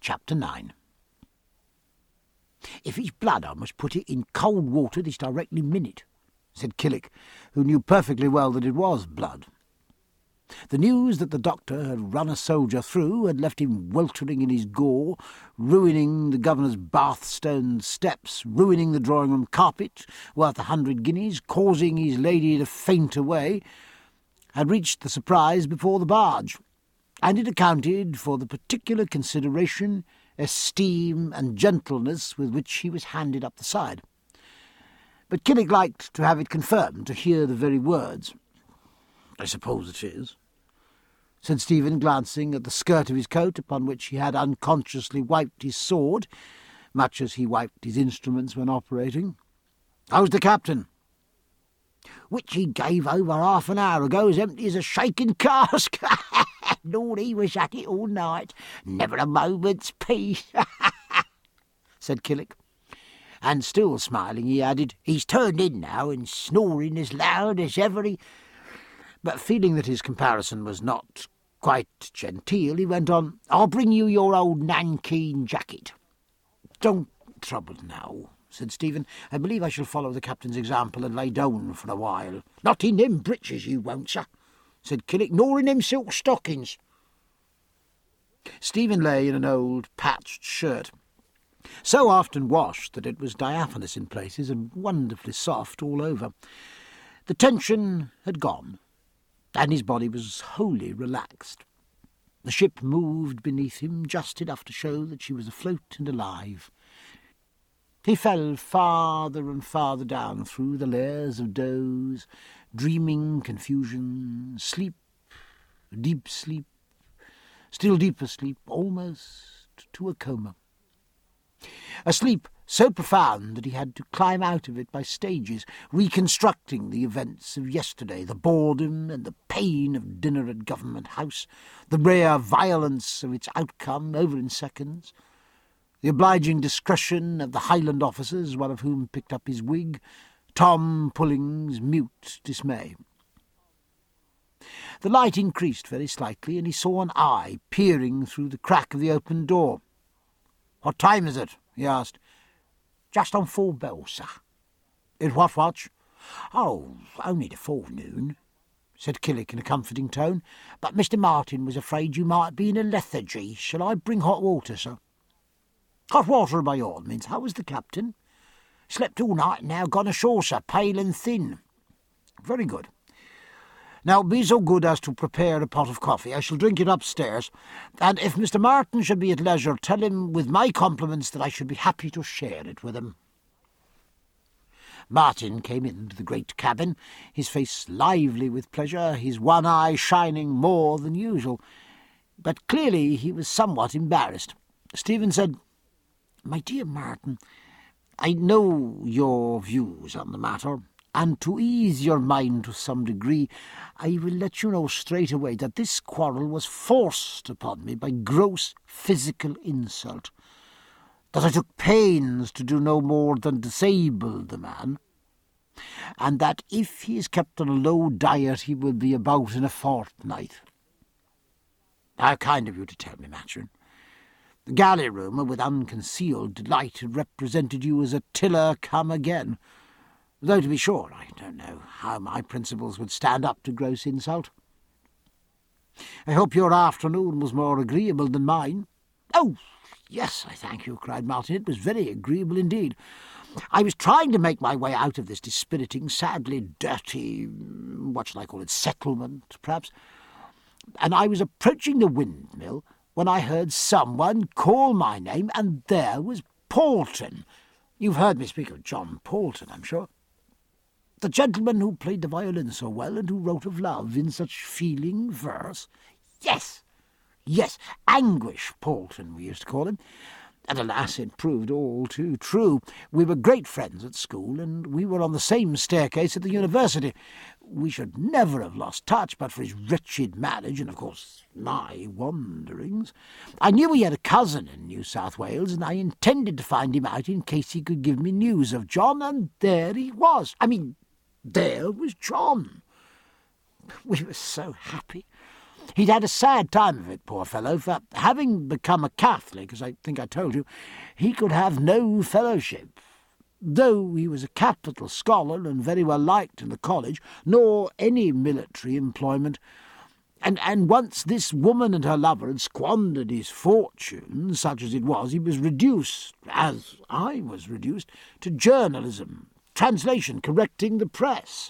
Chapter 9. "If it's blood, I must put it in cold water this directly minute," said Killick, who knew perfectly well that it was blood. The news that the doctor had run a soldier through had left him weltering in his gore, ruining the governor's bath-stone steps, ruining the drawing-room carpet, worth 100 guineas, causing his lady to faint away, had reached the surprise before the barge, and it accounted for the particular consideration, esteem, and gentleness with which he was handed up the side. But Killick liked to have it confirmed, to hear the very words. "I suppose it is," said Stephen, glancing at the skirt of his coat, upon which he had unconsciously wiped his sword, much as he wiped his instruments when operating. "How's the captain?" "Which he gave over half an hour ago as empty as a shaken cask. Lord, he was at it all night. Never a moment's peace," said Killick. And still smiling, he added, "He's turned in now and snoring as loud as ever he—" But feeling that his comparison was not quite genteel, he went on, "I'll bring you your old nankeen jacket." "Don't trouble now," said Stephen. "I believe I shall follow the captain's example and lay down for a while." "Not in them breeches, you won't, sir," said Killick, "nor in them silk stockings." Stephen lay in an old patched shirt, so often washed that it was diaphanous in places and wonderfully soft all over. The tension had gone, and his body was wholly relaxed. The ship moved beneath him just enough to show that she was afloat and alive. He fell farther and farther down through the layers of doze, dreaming confusion, sleep, deep sleep, still deeper sleep, almost to a coma. A sleep so profound that he had to climb out of it by stages, reconstructing the events of yesterday, the boredom and the pain of dinner at Government House, the rare violence of its outcome over in seconds, the obliging discretion of the Highland officers, one of whom picked up his wig, Tom Pulling's mute dismay. The light increased very slightly, and he saw an eye peering through the crack of the open door. "What time is it?" he asked. "Just on 4 bells, sir." "In what watch?" "Oh, only the forenoon," said Killick in a comforting tone. "But Mr. Martin was afraid you might be in a lethargy. Shall I bring hot water, sir?" "Hot water by all means. How was the captain?" "Slept all night and now gone ashore, sir, pale and thin." "Very good. Now be so good as to prepare a pot of coffee. I shall drink it upstairs, and if Mr. Martin should be at leisure, tell him with my compliments that I should be happy to share it with him." Martin came into the great cabin, his face lively with pleasure, his one eye shining more than usual. But clearly he was somewhat embarrassed. Stephen said, "My dear Martin, I know your views on the matter, and to ease your mind to some degree, I will let you know straight away that this quarrel was forced upon me by gross physical insult, that I took pains to do no more than disable the man, and that if he is kept on a low diet he will be about in a fortnight." "How kind of you to tell me, Matron." The galley rumour, with unconcealed delight, had represented you as a tiller come again, though, to be sure, I don't know how my principles would stand up to gross insult. "I hope your afternoon was more agreeable than mine." "Oh, yes, I thank you," cried Martin. "It was very agreeable indeed. I was trying to make my way out of this dispiriting, sadly dirty, what shall I call it, settlement, perhaps, and I was approaching the windmill when I heard someone call my name, and there was Poulton. You've heard me speak of John Poulton, I'm sure. The gentleman who played the violin so well and who wrote of love in such feeling verse. Yes, Anguish Poulton, we used to call him. And alas, it proved all too true. We were great friends at school, and we were on the same staircase at the university. We should never have lost touch but for his wretched marriage and, of course, my wanderings. I knew he had a cousin in New South Wales, and I intended to find him out in case he could give me news of John, and there he was. There was John. We were so happy. He'd had a sad time of it, poor fellow, for having become a Catholic, as I think I told you, he could have no fellowship, though he was a capital scholar and very well liked in the college, nor any military employment. And once this woman and her lover had squandered his fortune, such as it was, he was reduced, as I was reduced, to journalism, translation, correcting the press.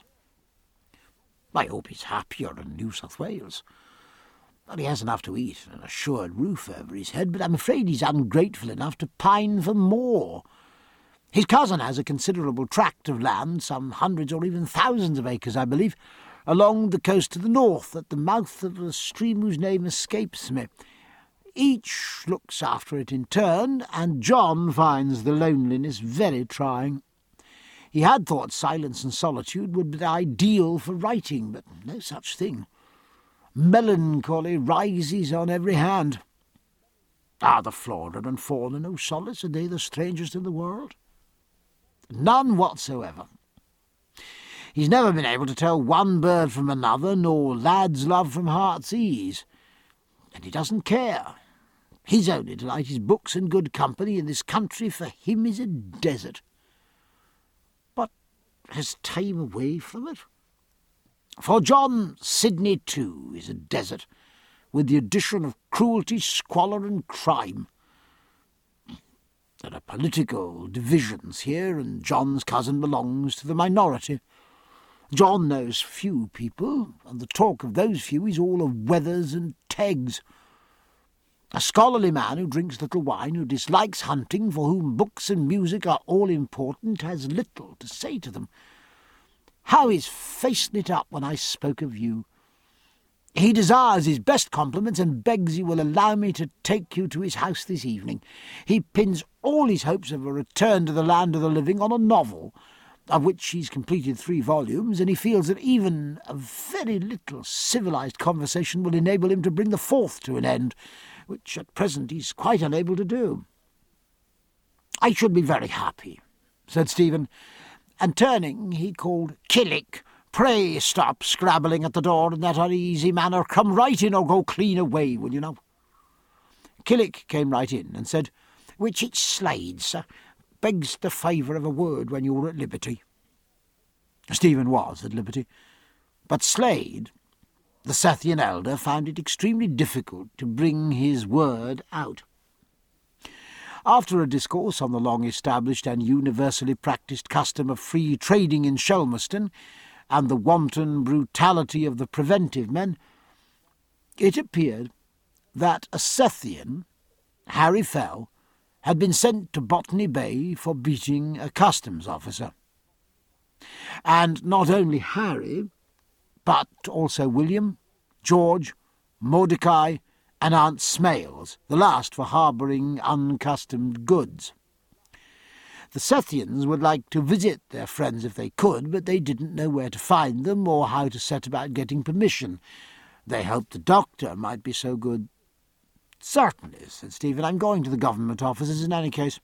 I hope he's happier in New South Wales. Well, he has enough to eat and an assured roof over his head, but I'm afraid he's ungrateful enough to pine for more. His cousin has a considerable tract of land, some hundreds or even thousands of acres, I believe, along the coast to the north, at the mouth of a stream whose name escapes me. Each looks after it in turn, and John finds the loneliness very trying. He had thought silence and solitude would be ideal for writing, but no such thing. Melancholy rises on every hand. Are the flora and fauna no solace? Are they the strangest in the world? None whatsoever. He's never been able to tell one bird from another, nor lad's love from heart's ease. And he doesn't care. His only delight is books and good company, and this country for him is a desert. But has time away from it? For John, Sydney too is a desert, with the addition of cruelty, squalor and crime. There are political divisions here, and John's cousin belongs to the minority. John knows few people, and the talk of those few is all of weathers and tegs. A scholarly man who drinks little wine, who dislikes hunting, for whom books and music are all important, has little to say to them. How his face lit up when I spoke of you! He desires his best compliments and begs you will allow me to take you to his house this evening. He pins all his hopes of a return to the land of the living on a novel, of which he's completed 3 volumes, and he feels that even a very little civilized conversation will enable him to bring the 4th to an end, which at present he's quite unable to do. I should be very happy, said Stephen, and turning he called, Killick, pray stop scrabbling at the door in that uneasy manner. Come right in or go clean away, will you now? Killick came right in and said, Which it's Slade, sir. Begs the favour of a word when you're at liberty. Stephen was at liberty, but Slade, the Sethian elder, found it extremely difficult to bring his word out. After a discourse on the long-established and universally practised custom of free trading in Shelmerston, and the wanton brutality of the preventive men, it appeared that a Sethian, Harry Fell, had been sent to Botany Bay for beating a customs officer. And not only Harry, but also William, George, Mordecai, and Aunt Smales, the last for harbouring uncustomed goods. The Sethians would like to visit their friends if they could, but they didn't know where to find them or how to set about getting permission. They hoped the doctor might be so good. Certainly, said Stephen. I'm going to the government offices in any case.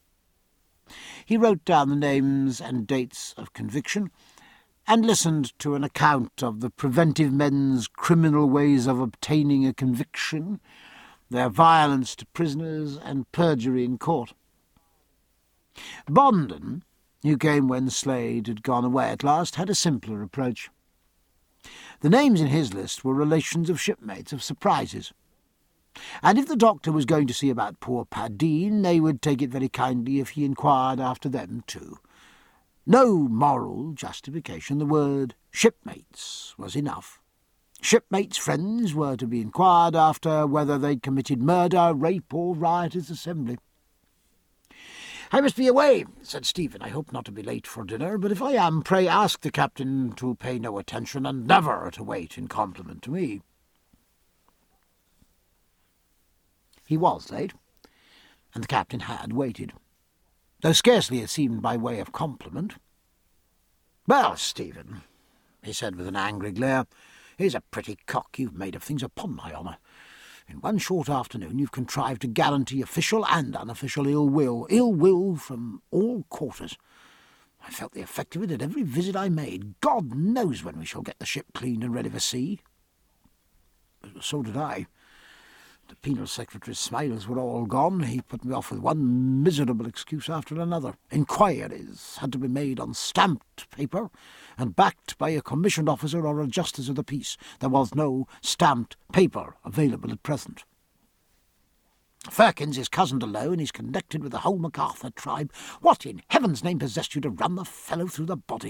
He wrote down the names and dates of conviction, and listened to an account of the preventive men's criminal ways of obtaining a conviction, their violence to prisoners, and perjury in court. Bondon, who came when Slade had gone away at last, had a simpler approach. The names in his list were relations of shipmates of Surprises, and if the doctor was going to see about poor Pardine, they would take it very kindly if he inquired after them too. No moral justification, the word shipmates was enough. Shipmates' friends were to be inquired after, whether they'd committed murder, rape, or riotous assembly. I must be away, said Stephen. I hope not to be late for dinner, but if I am, pray ask the captain to pay no attention and never to wait in compliment to me. He was late, and the captain had waited, though scarcely it seemed by way of compliment. Well, Stephen, he said with an angry glare, here's a pretty cock you've made of things, upon my honour. In one short afternoon you've contrived to guarantee official and unofficial ill will from all quarters. I felt the effect of it at every visit I made. God knows when we shall get the ship cleaned and ready for sea. So did I. The penal secretary's smiles were all gone. He put me off with one miserable excuse after another. Inquiries had to be made on stamped paper and backed by a commissioned officer or a justice of the peace. There was no stamped paper available at present. Firkins is cousin to Lowe, and he's connected with the whole MacArthur tribe. What in heaven's name possessed you to run the fellow through the body?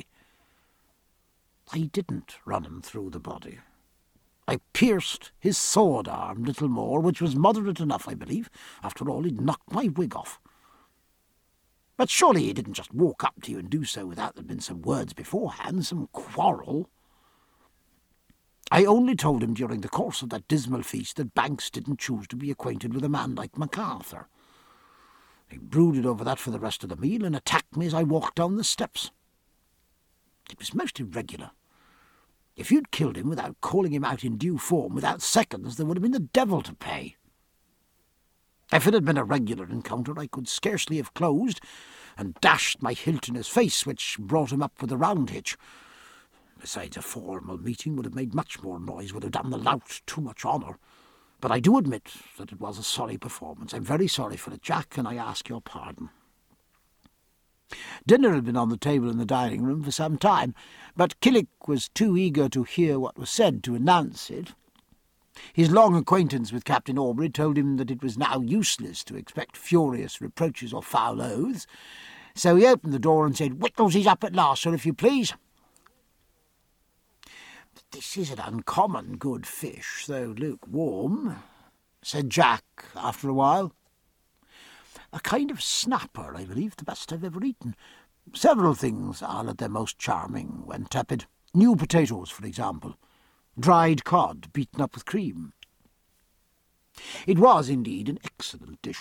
I didn't run him through the body. I pierced his sword-arm little more, which was moderate enough, I believe. After all, he'd knocked my wig off. But surely he didn't just walk up to you and do so without there had been some words beforehand, some quarrel. I only told him during the course of that dismal feast that Banks didn't choose to be acquainted with a man like MacArthur. He brooded over that for the rest of the meal and attacked me as I walked down the steps. It was most irregular. If you'd killed him without calling him out in due form, without seconds, there would have been the devil to pay. If it had been a regular encounter, I could scarcely have closed and dashed my hilt in his face, which brought him up with a round hitch. Besides, a formal meeting would have made much more noise, would have done the lout too much honour. But I do admit that it was a sorry performance. I'm very sorry for it, Jack, and I ask your pardon. Dinner had been on the table in the dining-room for some time, but Killick was too eager to hear what was said to announce it. His long acquaintance with Captain Aubrey told him that it was now useless to expect furious reproaches or foul oaths, so he opened the door and said, "Whittles is up at last, sir, if you please." "This is an uncommon good fish, though lukewarm," said Jack after a while. "A kind of snapper, I believe, the best I've ever eaten. Several things are at their most charming when tepid. New potatoes, for example. Dried cod beaten up with cream." It was indeed an excellent dish.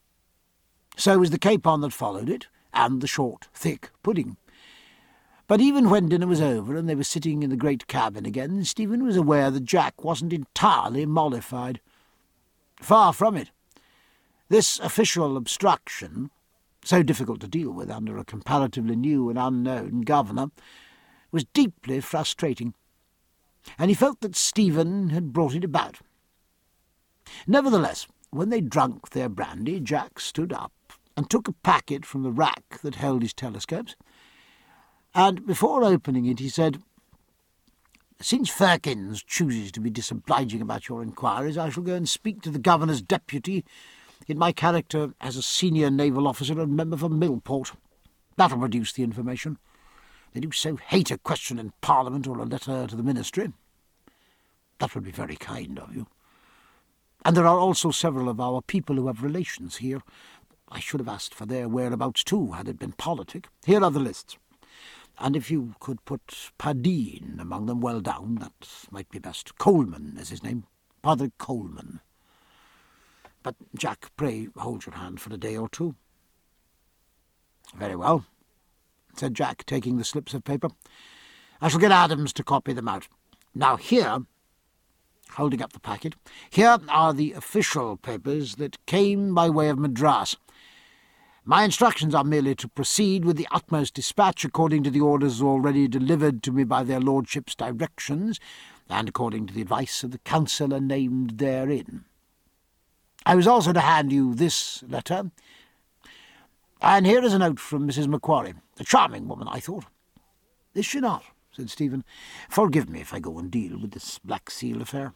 So was the capon that followed it, and the short, thick pudding. But even when dinner was over and they were sitting in the great cabin again, Stephen was aware that Jack wasn't entirely mollified. Far from it. This official obstruction, so difficult to deal with under a comparatively new and unknown governor, was deeply frustrating, and he felt that Stephen had brought it about. Nevertheless, when they drunk their brandy, Jack stood up and took a packet from the rack that held his telescopes, and before opening it he said, "Since Firkins chooses to be disobliging about your inquiries, I shall go and speak to the governor's deputy in my character as a senior naval officer and member for Millport. That'll produce the information. They do so hate a question in Parliament or a letter to the Ministry." "That would be very kind of you. And there are also several of our people who have relations here. I should have asked for their whereabouts too, had it been politic. Here are the lists. And if you could put Pardine among them, well down, that might be best. Coleman is his name, Padre Coleman. But, Jack, pray hold your hand for a day or two." "Very well," said Jack, taking the slips of paper. "I shall get Adams to copy them out. Now here," holding up the packet, "here are the official papers that came by way of Madras. My instructions are merely to proceed with the utmost dispatch according to the orders already delivered to me by their lordships' directions, and according to the advice of the counsellor named therein. I was also to hand you this letter, and here is a note from Mrs. Macquarie. A charming woman, I thought." "Is she not?" said Stephen. "Forgive me if I go and deal with this Black Seal affair."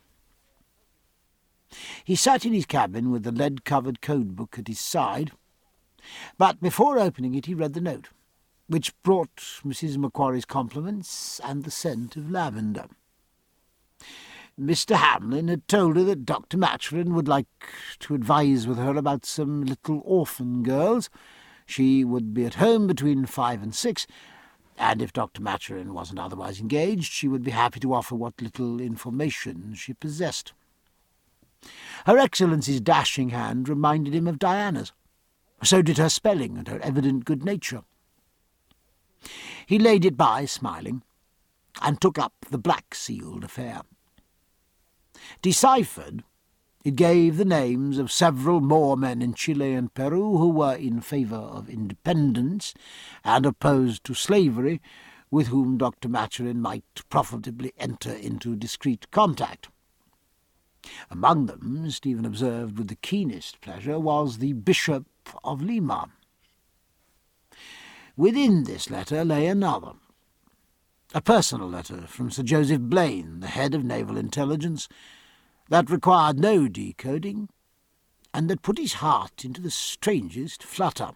He sat in his cabin with the lead-covered code-book at his side, but before opening it he read the note, which brought Mrs. Macquarie's compliments and the scent of lavender. Mr. Hamlin had told her that Dr. Maturin would like to advise with her about some little orphan girls. She would be at home between 5 and 6, and if Dr. Maturin wasn't otherwise engaged, she would be happy to offer what little information she possessed. Her Excellency's dashing hand reminded him of Diana's. So did her spelling and her evident good nature. He laid it by, smiling, and took up the Black-Sealed affair. Deciphered, it gave the names of several more men in Chile and Peru who were in favour of independence and opposed to slavery, with whom Dr. Maturin might profitably enter into discreet contact. Among them, Stephen observed with the keenest pleasure, was the Bishop of Lima. Within this letter lay another, a personal letter from Sir Joseph Blaine, the head of Naval Intelligence, that required no decoding, and that put his heart into the strangest flutter.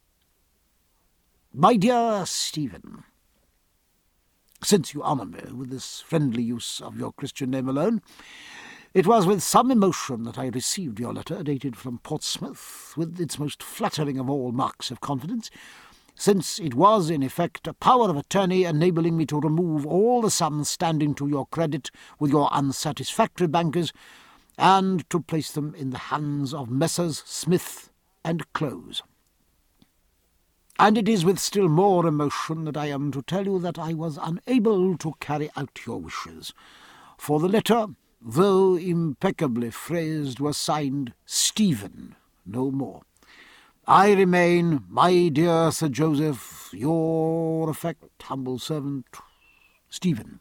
My dear Stephen, since you honour me with this friendly use of your Christian name alone, it was with some emotion that I received your letter, dated from Portsmouth, with its most flattering of all marks of confidence, since it was in effect a power of attorney enabling me to remove all the sums standing to your credit with your unsatisfactory bankers, and to place them in the hands of Messrs. Smith and Close. And it is with still more emotion that I am to tell you that I was unable to carry out your wishes, for the letter, though impeccably phrased, was signed Stephen, no more. I remain, my dear Sir Joseph, your affectionate humble servant, Stephen.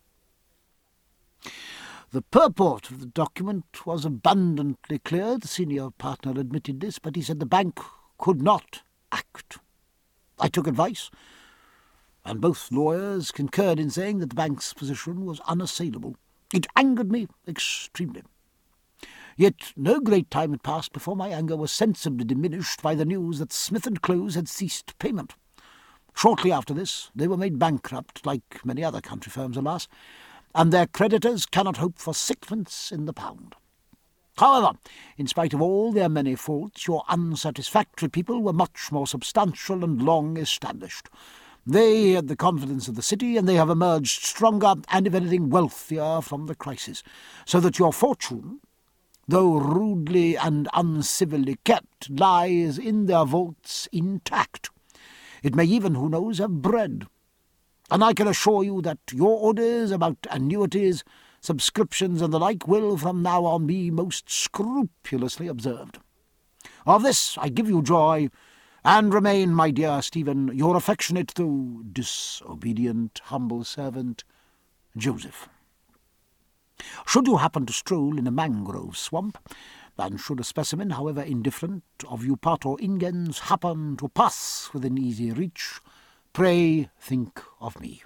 The purport of the document was abundantly clear. The senior partner admitted this, but he said the bank could not act. I took advice, and both lawyers concurred in saying that the bank's position was unassailable. It angered me extremely. Yet no great time had passed before my anger was sensibly diminished by the news that Smith and Close had ceased payment. Shortly after this, they were made bankrupt, like many other country firms, alas, and their creditors cannot hope for sixpence in the pound. However, in spite of all their many faults, your unsatisfactory people were much more substantial and long established. They had the confidence of the city, and they have emerged stronger and, if anything, wealthier from the crisis, so that your fortune, though rudely and uncivilly kept, lies in their vaults intact. It may even, who knows, have bread. And I can assure you that your orders about annuities, subscriptions, and the like will from now on be most scrupulously observed. Of this I give you joy, and remain, my dear Stephen, your affectionate though disobedient humble servant, Joseph. Should you happen to stroll in a mangrove swamp, and should a specimen, however indifferent, of Eupator ingens happen to pass within easy reach, pray think of me.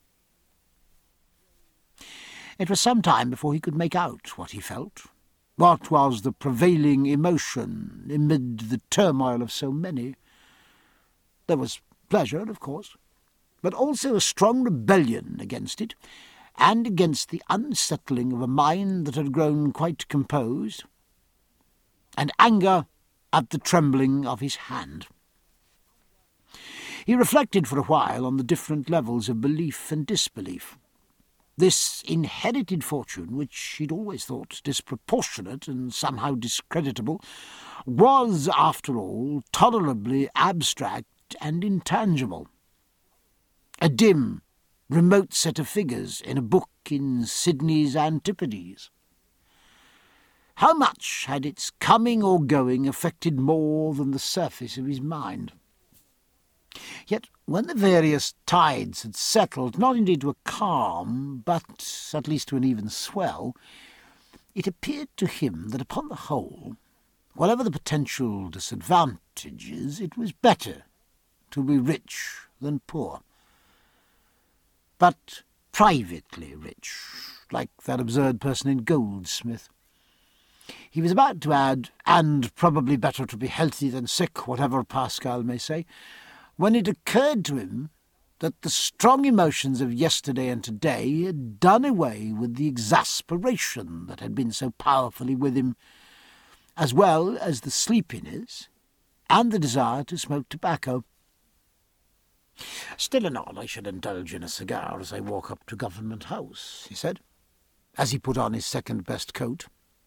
It was some time before he could make out what he felt, what was the prevailing emotion amid the turmoil of so many. There was pleasure, of course, but also a strong rebellion against it, and against the unsettling of a mind that had grown quite composed, and anger at the trembling of his hand. He reflected for a while on the different levels of belief and disbelief. This inherited fortune, which he'd always thought disproportionate and somehow discreditable, was, after all, tolerably abstract and intangible. A dim, remote set of figures in a book in Sidney's Antipodes. How much had its coming or going affected more than the surface of his mind? Yet when the various tides had settled, not indeed to a calm, but at least to an even swell, it appeared to him that upon the whole, whatever the potential disadvantages, it was better to be rich than poor. But privately rich, like that absurd person in Goldsmith. He was about to add, and probably better to be healthy than sick, whatever Pascal may say, when it occurred to him that the strong emotions of yesterday and today had done away with the exasperation that had been so powerfully with him, as well as the sleepiness and the desire to smoke tobacco. "Still anon, I should indulge in a cigar as I walk up to Government House," he said, as he put on his second-best coat.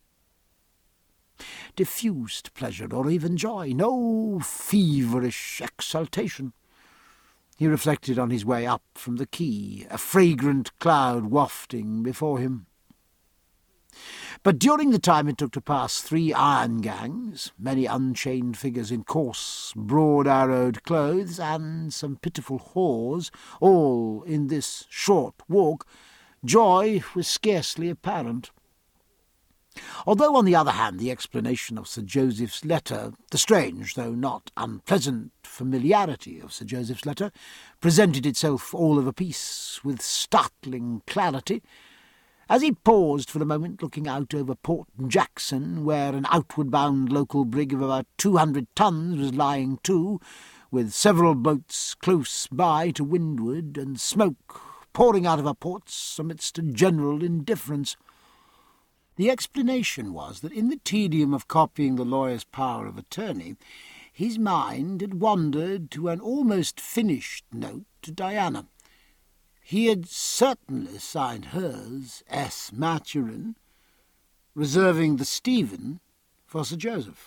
Diffused pleasure or even joy, no feverish exultation. He reflected on his way up from the quay, a fragrant cloud wafting before him. But during the time it took to pass 3 iron gangs, many unchained figures in coarse, broad-arrowed clothes, and some pitiful whores, all in this short walk, joy was scarcely apparent. Although, on the other hand, the explanation of Sir Joseph's letter, the strange, though not unpleasant familiarity of Sir Joseph's letter, presented itself all of a piece with startling clarity, as he paused for a moment looking out over Port Jackson, where an outward-bound local brig of about 200 tons was lying to, with several boats close by to windward, and smoke pouring out of her ports amidst a general indifference. The explanation was that in the tedium of copying the lawyer's power of attorney, his mind had wandered to an almost finished note to Diana. He had certainly signed hers, S. Maturin, reserving the Stephen for Sir Joseph.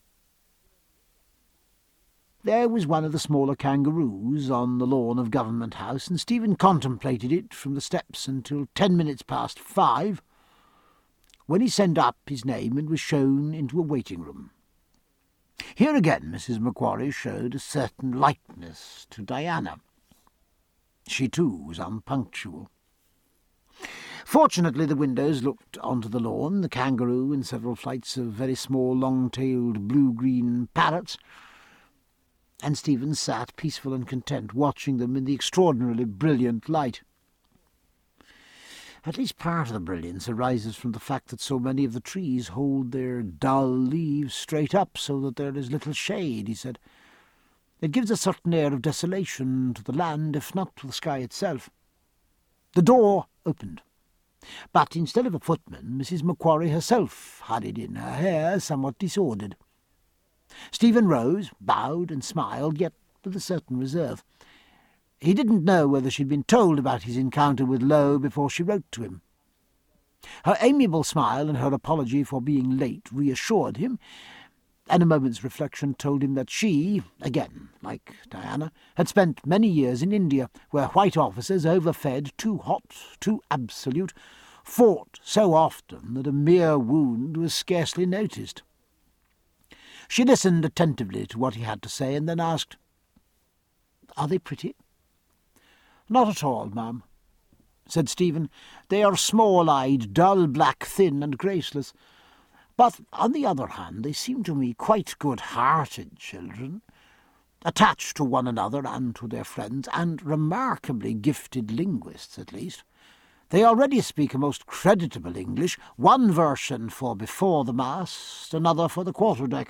There was one of the smaller kangaroos on the lawn of Government House, and Stephen contemplated it from the steps until 10 minutes past 5, when he sent up his name and was shown into a waiting-room. Here again Mrs. Macquarie showed a certain likeness to Diana. She too was unpunctual. Fortunately the windows looked onto the lawn, the kangaroo and several flights of very small long-tailed blue-green parrots, and Stephen sat peaceful and content, watching them in the extraordinarily brilliant light. At least part of the brilliance arises from the fact that so many of the trees hold their dull leaves straight up so that there is little shade, he said. It gives a certain air of desolation to the land, if not to the sky itself. The door opened, but instead of a footman, Mrs. Macquarie herself hurried in, her hair somewhat disordered. Stephen rose, bowed and smiled, yet with a certain reserve. He didn't know whether she'd been told about his encounter with Lowe before she wrote to him. Her amiable smile and her apology for being late reassured him, and a moment's reflection told him that she, again, like Diana, had spent many years in India, where white officers, overfed, too hot, too absolute, fought so often that a mere wound was scarcely noticed. She listened attentively to what he had to say, and then asked, "Are they pretty?" "Not at all, ma'am," said Stephen. "They are small-eyed, dull black, thin and graceless. But, on the other hand, they seem to me quite good-hearted children, attached to one another and to their friends, and remarkably gifted linguists, at least. They already speak a most creditable English, one version for before the mast, another for the quarter-deck."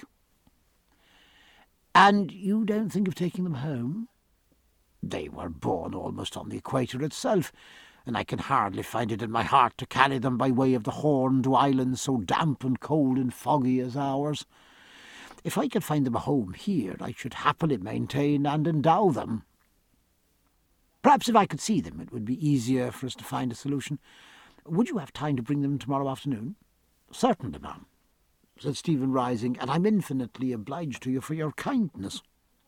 "And you don't think of taking them home?" "They were born almost on the equator itself, and I can hardly find it in my heart to carry them by way of the Horn to islands so damp and cold and foggy as ours. If I could find them a home here, I should happily maintain and endow them. Perhaps if I could see them, it would be easier for us to find a solution. Would you have time to bring them tomorrow afternoon?" "Certainly, ma'am," said Stephen, rising, "and I'm infinitely obliged to you for your kindness."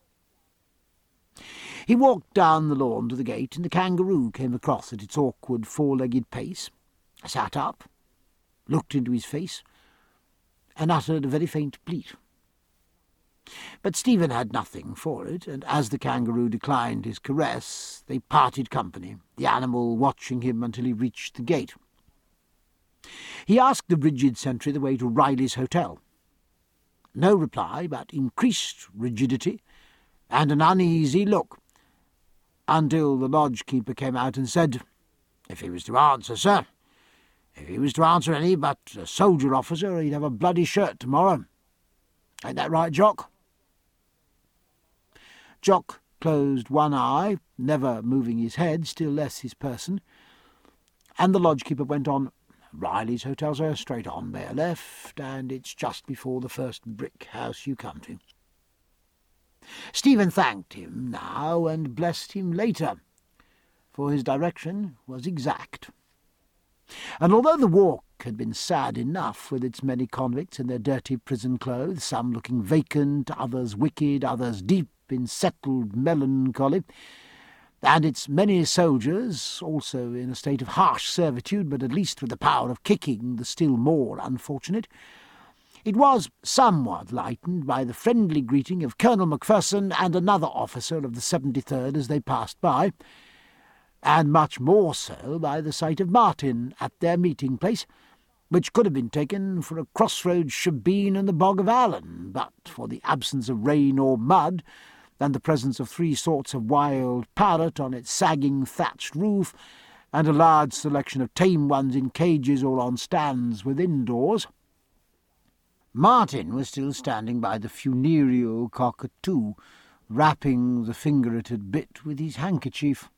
He walked down the lawn to the gate, and the kangaroo came across at its awkward four-legged pace, sat up, looked into his face, and uttered a very faint bleat. But Stephen had nothing for it, and as the kangaroo declined his caress, they parted company, the animal watching him until he reached the gate. He asked the rigid sentry the way to Riley's Hotel. No reply, but increased rigidity and an uneasy look, until the lodge-keeper came out and said, "If he was to answer, sir, if he was to answer any but a soldier officer, he'd have a bloody shirt tomorrow. Ain't that right, Jock?" Jock closed one eye, never moving his head, still less his person, and the lodge-keeper went on, "Riley's Hotel, sir, straight on there left, and it's just before the first brick house you come to." Stephen thanked him now and blessed him later, for his direction was exact. And although the walk had been sad enough with its many convicts in their dirty prison clothes, some looking vacant, others wicked, others deep in settled melancholy, and its many soldiers, also in a state of harsh servitude, but at least with the power of kicking the still more unfortunate, it was somewhat lightened by the friendly greeting of Colonel Macpherson and another officer of the 73rd as they passed by, and much more so by the sight of Martin at their meeting-place, which could have been taken for a crossroads shebeen in the Bog of Allen, but for the absence of rain or mud, and the presence of 3 sorts of wild parrot on its sagging thatched roof, and a large selection of tame ones in cages or on stands within doors. Martin was still standing by the funereal cockatoo, wrapping the finger it had bit with his handkerchief.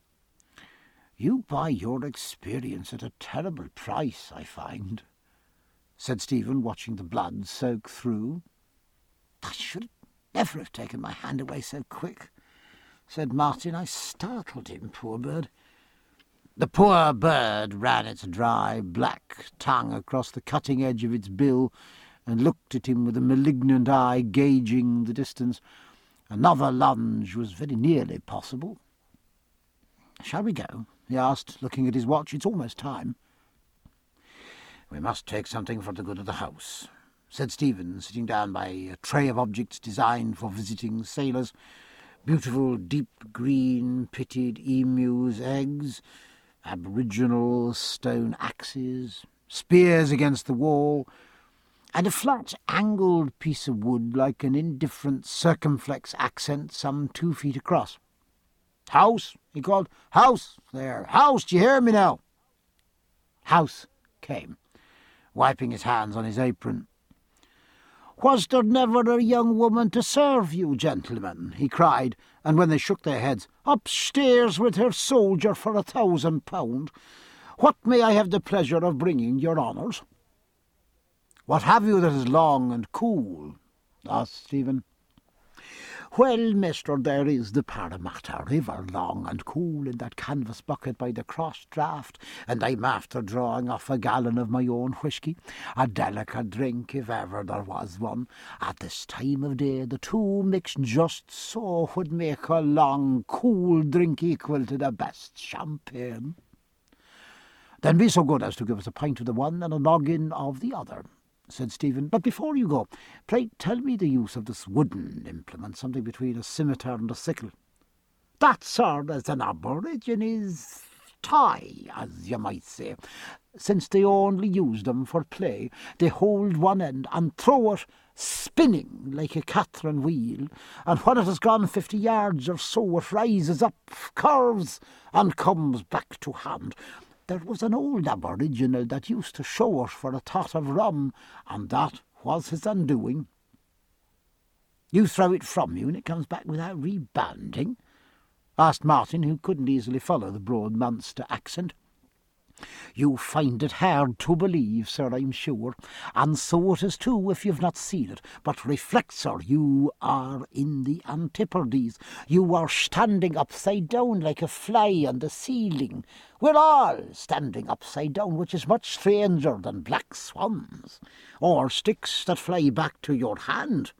"You buy your experience at a terrible price, I find," said Stephen, watching the blood soak through. "I should never have taken my hand away so quick," said Martin. "I startled him, poor bird." The poor bird ran its dry, black tongue across the cutting edge of its bill and looked at him with a malignant eye, gauging the distance. Another lunge was very nearly possible. "Shall we go?" he asked, looking at his watch. "It's almost time." "We must take something for the good of the house," said Stephen, sitting down by a tray of objects designed for visiting sailors. Beautiful deep green pitted emus' eggs, aboriginal stone axes, spears against the wall, and a flat angled piece of wood like an indifferent circumflex accent some 2 feet across. "House," he called. "House! There! House! Do you hear me now?" House came, wiping his hands on his apron. "Was there never a young woman to serve you, gentlemen?" he cried, and when they shook their heads, "Upstairs with her soldier for £1,000. What may I have the pleasure of bringing your honours?" "What have you that is long and cool?" asked Stephen. "Well, mister, there is the Parramatta River, long and cool, in that canvas bucket by the cross draught, and I'm after drawing off a gallon of my own whisky, a delicate drink if ever there was one. At this time of day the two mixed just so would make a long, cool drink equal to the best champagne." "Then be so good as to give us a pint of the one and a noggin of the other," said Stephen. "But before you go, pray tell me the use of this wooden implement, something between a scimitar and a sickle." "That, sir, is an Aborigines' toy, as you might say. Since they only use them for play, they hold one end and throw it spinning like a Catherine wheel, and when it has gone 50 yards or so, it rises up, curves, and comes back to hand. There was an old aboriginal that used to show it for a tot of rum, and that was his undoing." "You throw it from you and it comes back without rebounding?" asked Martin, who couldn't easily follow the broad Munster accent. "You find it hard to believe, sir, I'm sure, and so it is too if you've not seen it. But reflect, sir, you are in the Antipodes. You are standing upside down like a fly on the ceiling. We're all standing upside down, which is much stranger than black swans, or sticks that fly back to your hand."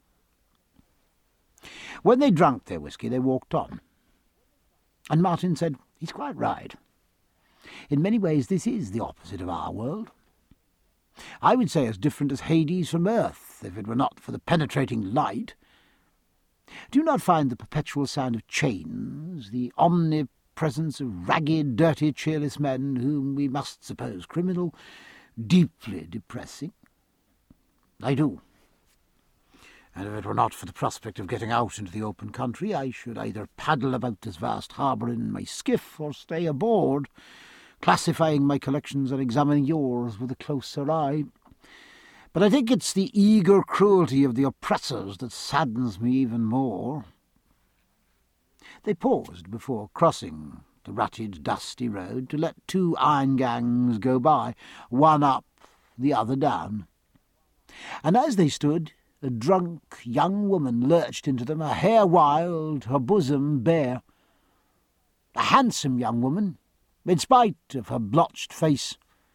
When they drank their whisky, they walked on, and Martin said, "He's quite right. In many ways this is the opposite of our world. I would say as different as Hades from Earth, if it were not for the penetrating light. Do you not find the perpetual sound of chains, the omnipresence of ragged, dirty, cheerless men, whom we must suppose criminal, deeply depressing?" "I do. And if it were not for the prospect of getting out into the open country, I should either paddle about this vast harbour in my skiff or stay aboard, classifying my collections and examining yours with a closer eye. But I think it's the eager cruelty of the oppressors that saddens me even more." They paused before crossing the rutted, dusty road to let 2 iron gangs go by, one up, the other down. And as they stood, a drunk young woman lurched into them, her hair wild, her bosom bare. A handsome young woman, in spite of her blotched face.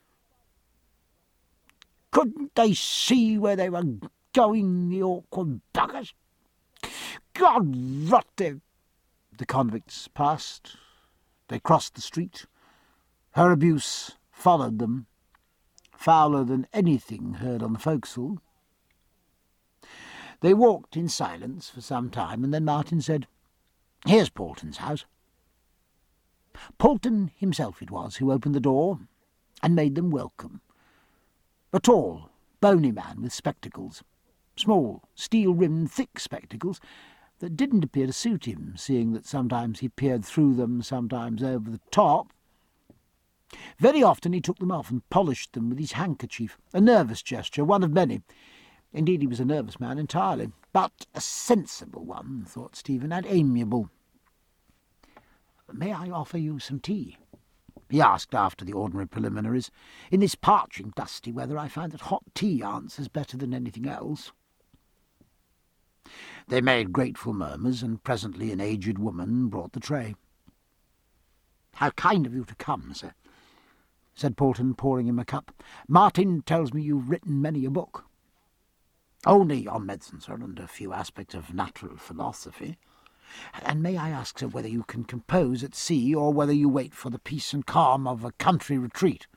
"Couldn't they see where they were going, the awkward buggers? God rot them!" The convicts passed. They crossed the street. Her abuse followed them, fouler than anything heard on the forecastle. They walked in silence for some time, and then Martin said, "Here's Polton's house." Polton himself it was who opened the door and made them welcome. A tall, bony man with spectacles. Small, steel-rimmed, thick spectacles that didn't appear to suit him, seeing that sometimes he peered through them, sometimes over the top. Very often he took them off and polished them with his handkerchief, a nervous gesture, one of many. Indeed, he was a nervous man entirely, but a sensible one, thought Stephen, and amiable. "May I offer you some tea?" he asked after the ordinary preliminaries. "In this parching, dusty weather I find that hot tea answers better than anything else." They made grateful murmurs, and presently an aged woman brought the tray. "How kind of you to come, sir," said Polton, pouring him a cup. "Martin tells me you've written many a book." "Only on medicine, sir, and a few aspects of natural philosophy." "And may I ask, sir, whether you can compose at sea, or whether you wait for the peace and calm of a country retreat?"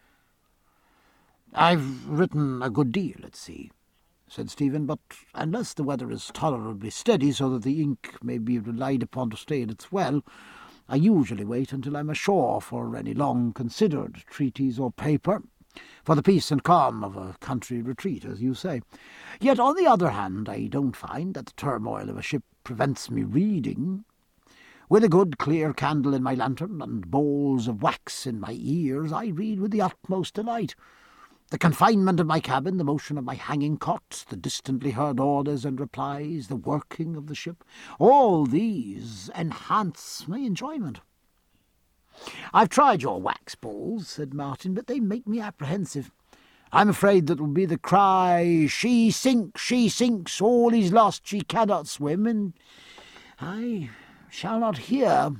"I've written a good deal at sea," said Stephen, "but unless the weather is tolerably steady so that the ink may be relied upon to stay in its well, I usually wait until I'm ashore for any long-considered treatise or paper, for the peace and calm of a country retreat, as you say. Yet, on the other hand, I don't find that the turmoil of a ship prevents me reading. With a good clear candle in my lantern and balls of wax in my ears, I read with the utmost delight. The confinement of my cabin, the motion of my hanging cot, the distantly heard orders and replies, the working of the ship, all these enhance my enjoyment." "I've tried your wax balls," said Martin, "but they make me apprehensive. I'm afraid that will be the cry, 'She sinks, all is lost, she cannot swim,' and I shall not hear."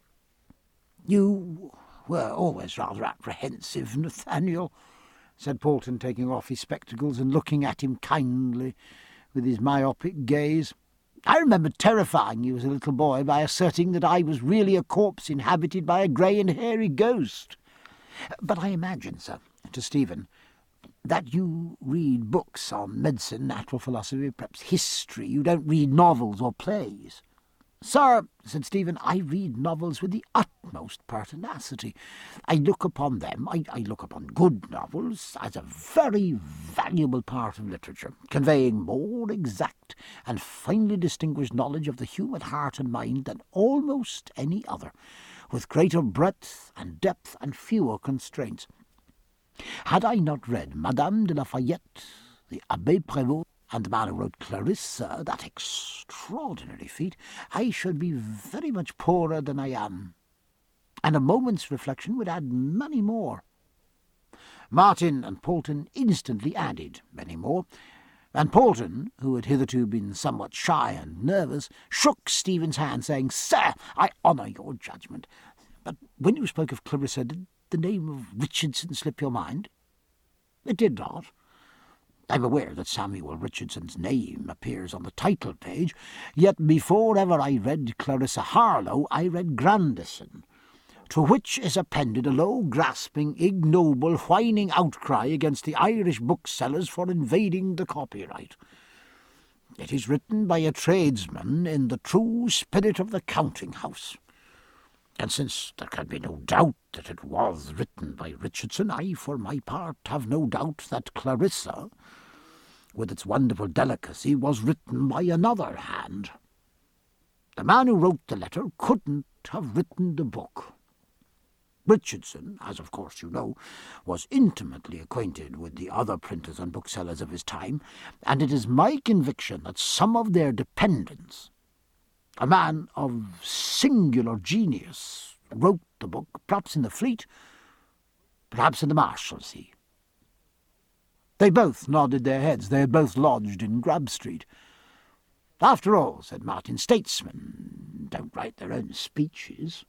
"You were always rather apprehensive, Nathaniel," said Polton, taking off his spectacles and looking at him kindly with his myopic gaze. "I remember terrifying you as a little boy by asserting that I was really a corpse inhabited by a grey and hairy ghost. But I imagine, sir," to Stephen, "that you read books on medicine, natural philosophy, perhaps history. You don't read novels or plays." "Sir," said Stephen, "I read novels with the utmost pertinacity. I look upon them, I look upon good novels, as a very valuable part of literature, conveying more exact and finely distinguished knowledge of the human heart and mind than almost any other, with greater breadth and depth and fewer constraints. Had I not read Madame de Lafayette, the Abbé Prévost, and the man who wrote Clarissa, that extraordinary feat, I should be very much poorer than I am, and a moment's reflection would add many more." Martin and Polton instantly added many more, and Polton, who had hitherto been somewhat shy and nervous, shook Stephen's hand, saying, "Sir, I honour your judgment. But when you spoke of Clarissa, did the name of Richardson slip your mind?" "It did not. I'm aware that Samuel Richardson's name appears on the title page, yet before ever I read Clarissa Harlowe, I read Grandison, to which is appended a low, grasping, ignoble, whining outcry against the Irish booksellers for invading the copyright. It is written by a tradesman in the true spirit of the counting-house. And since there can be no doubt that it was written by Richardson, I, for my part, have no doubt that Clarissa, with its wonderful delicacy, was written by another hand. The man who wrote the letter couldn't have written the book. Richardson, as of course you know, was intimately acquainted with the other printers and booksellers of his time, and it is my conviction that some of their dependents, a man of singular genius, wrote the book, perhaps in the Fleet, perhaps in the Marshalsea." They both nodded their heads. They had both lodged in Grub Street. "After all," said Martin, "statesmen don't write their own speeches."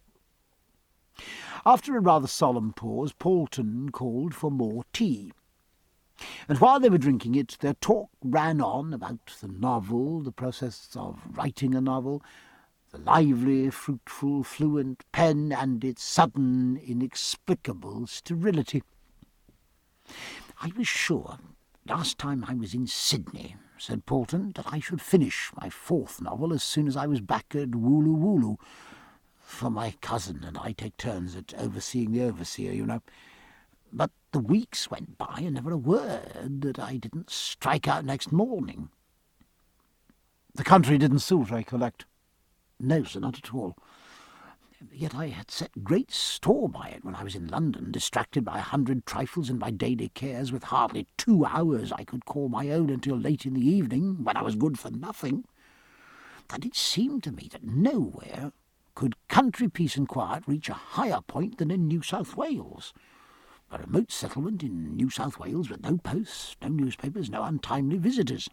After a rather solemn pause, Polton called for more tea, and while they were drinking it, their talk ran on about the novel, the process of writing a novel, the lively, fruitful, fluent pen, and its sudden, inexplicable sterility. "I was sure, last time I was in Sydney," said Polton, "that I should finish my fourth novel as soon as I was back at Wooloo Wooloo, for my cousin and I take turns at overseeing the overseer, you know. But The weeks went by and never a word that I didn't strike out next morning. The country didn't suit, I collect. No, sir, not at all. Yet I had set great store by it when I was in London, distracted by 100 trifles and by daily cares, with hardly 2 hours I could call my own until late in the evening, when I was good for nothing. And it seemed to me that nowhere could country peace and quiet reach a higher point than in New South Wales. A remote settlement in New South Wales with no posts, no newspapers, no untimely visitors.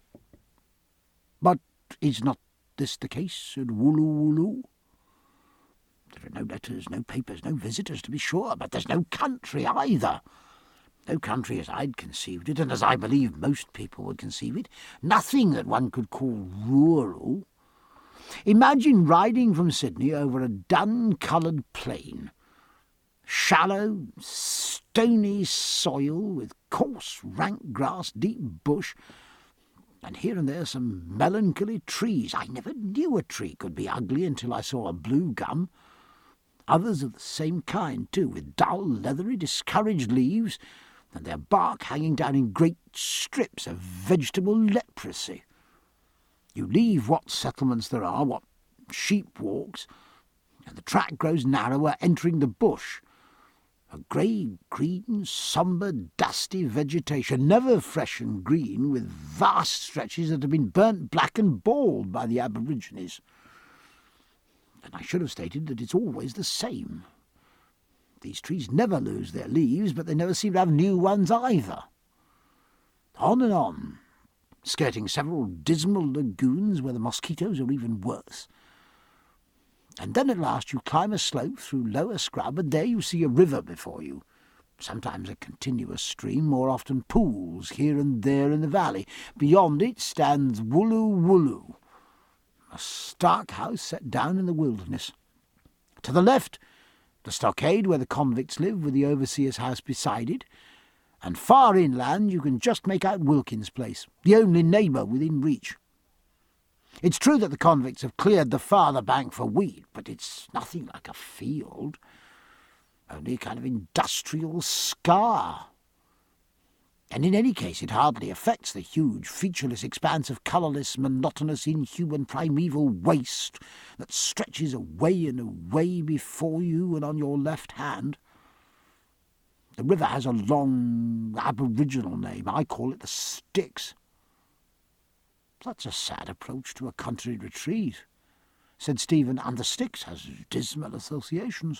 But is not this the case at Wooloo? There are no letters, no papers, no visitors, to be sure, but there's no country either. No country as I'd conceived it, and as I believe most people would conceive it. Nothing that one could call rural. Imagine riding from Sydney over a dun-coloured plain, shallow, stony soil with coarse, rank grass, deep bush, and here and there some melancholy trees. I never knew a tree could be ugly until I saw a blue gum. Others of the same kind, too, with dull, leathery, discouraged leaves, and their bark hanging down in great strips of vegetable leprosy. You leave what settlements there are, what sheep walks, and the track grows narrower, entering the bush. A grey-green, sombre, dusty vegetation, never fresh and green, with vast stretches that have been burnt black and bald by the aborigines. And I should have stated that it's always the same. These trees never lose their leaves, but they never seem to have new ones either. On and on, skirting several dismal lagoons where the mosquitoes are even worse. And then at last you climb a slope through lower scrub, and there you see a river before you, sometimes a continuous stream, more often pools here and there in the valley. Beyond it stands Wooloo, a stark house set down in the wilderness. To the left, the stockade where the convicts live, with the overseer's house beside it, and far inland you can just make out Wilkins' place, the only neighbour within reach. It's true that the convicts have cleared the farther bank for wheat, but it's nothing like a field, only a kind of industrial scar. And in any case it hardly affects the huge, featureless expanse of colourless, monotonous, inhuman, primeval waste that stretches away and away before you and on your left hand. The river has a long aboriginal name. I call it the Styx. That's a sad approach to a country retreat, said Stephen, and the Styx has dismal associations.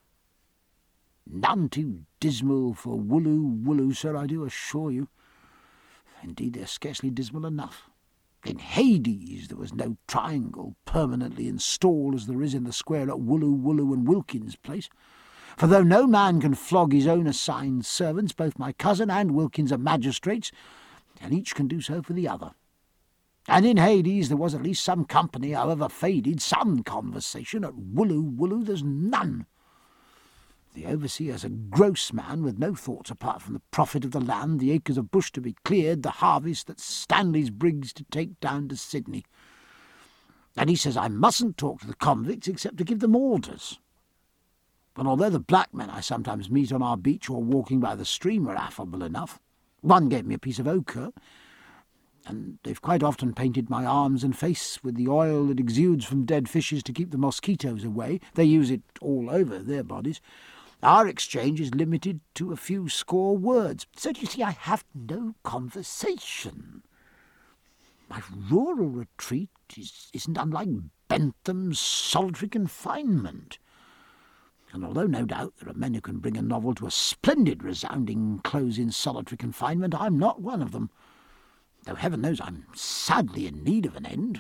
None too dismal for Wooloo, sir, I do assure you. Indeed, they're scarcely dismal enough. In Hades there was no triangle permanently installed as there is in the square at Wooloo and Wilkins' place. For though no man can flog his own assigned servants, both my cousin and Wilkins are magistrates, and each can do so for the other. And in Hades there was at least some company, however faded, some conversation. At Wooloo there's none. The overseer's a gross man, with no thoughts apart from the profit of the land, the acres of bush to be cleared, the harvest that Stanley's brig's to take down to Sydney. And he says I mustn't talk to the convicts except to give them orders. And although the black men I sometimes meet on our beach or walking by the stream are affable enough, one gave me a piece of ochre, and they've quite often painted my arms and face with the oil that exudes from dead fishes to keep the mosquitoes away. They use it all over their bodies. Our exchange is limited to a few score words. So, you see, I have no conversation. My rural retreat isn't unlike Bentham's solitary confinement. And although no doubt there are men who can bring a novel to a splendid resounding close in solitary confinement, I'm not one of them, though heaven knows I'm sadly in need of an end.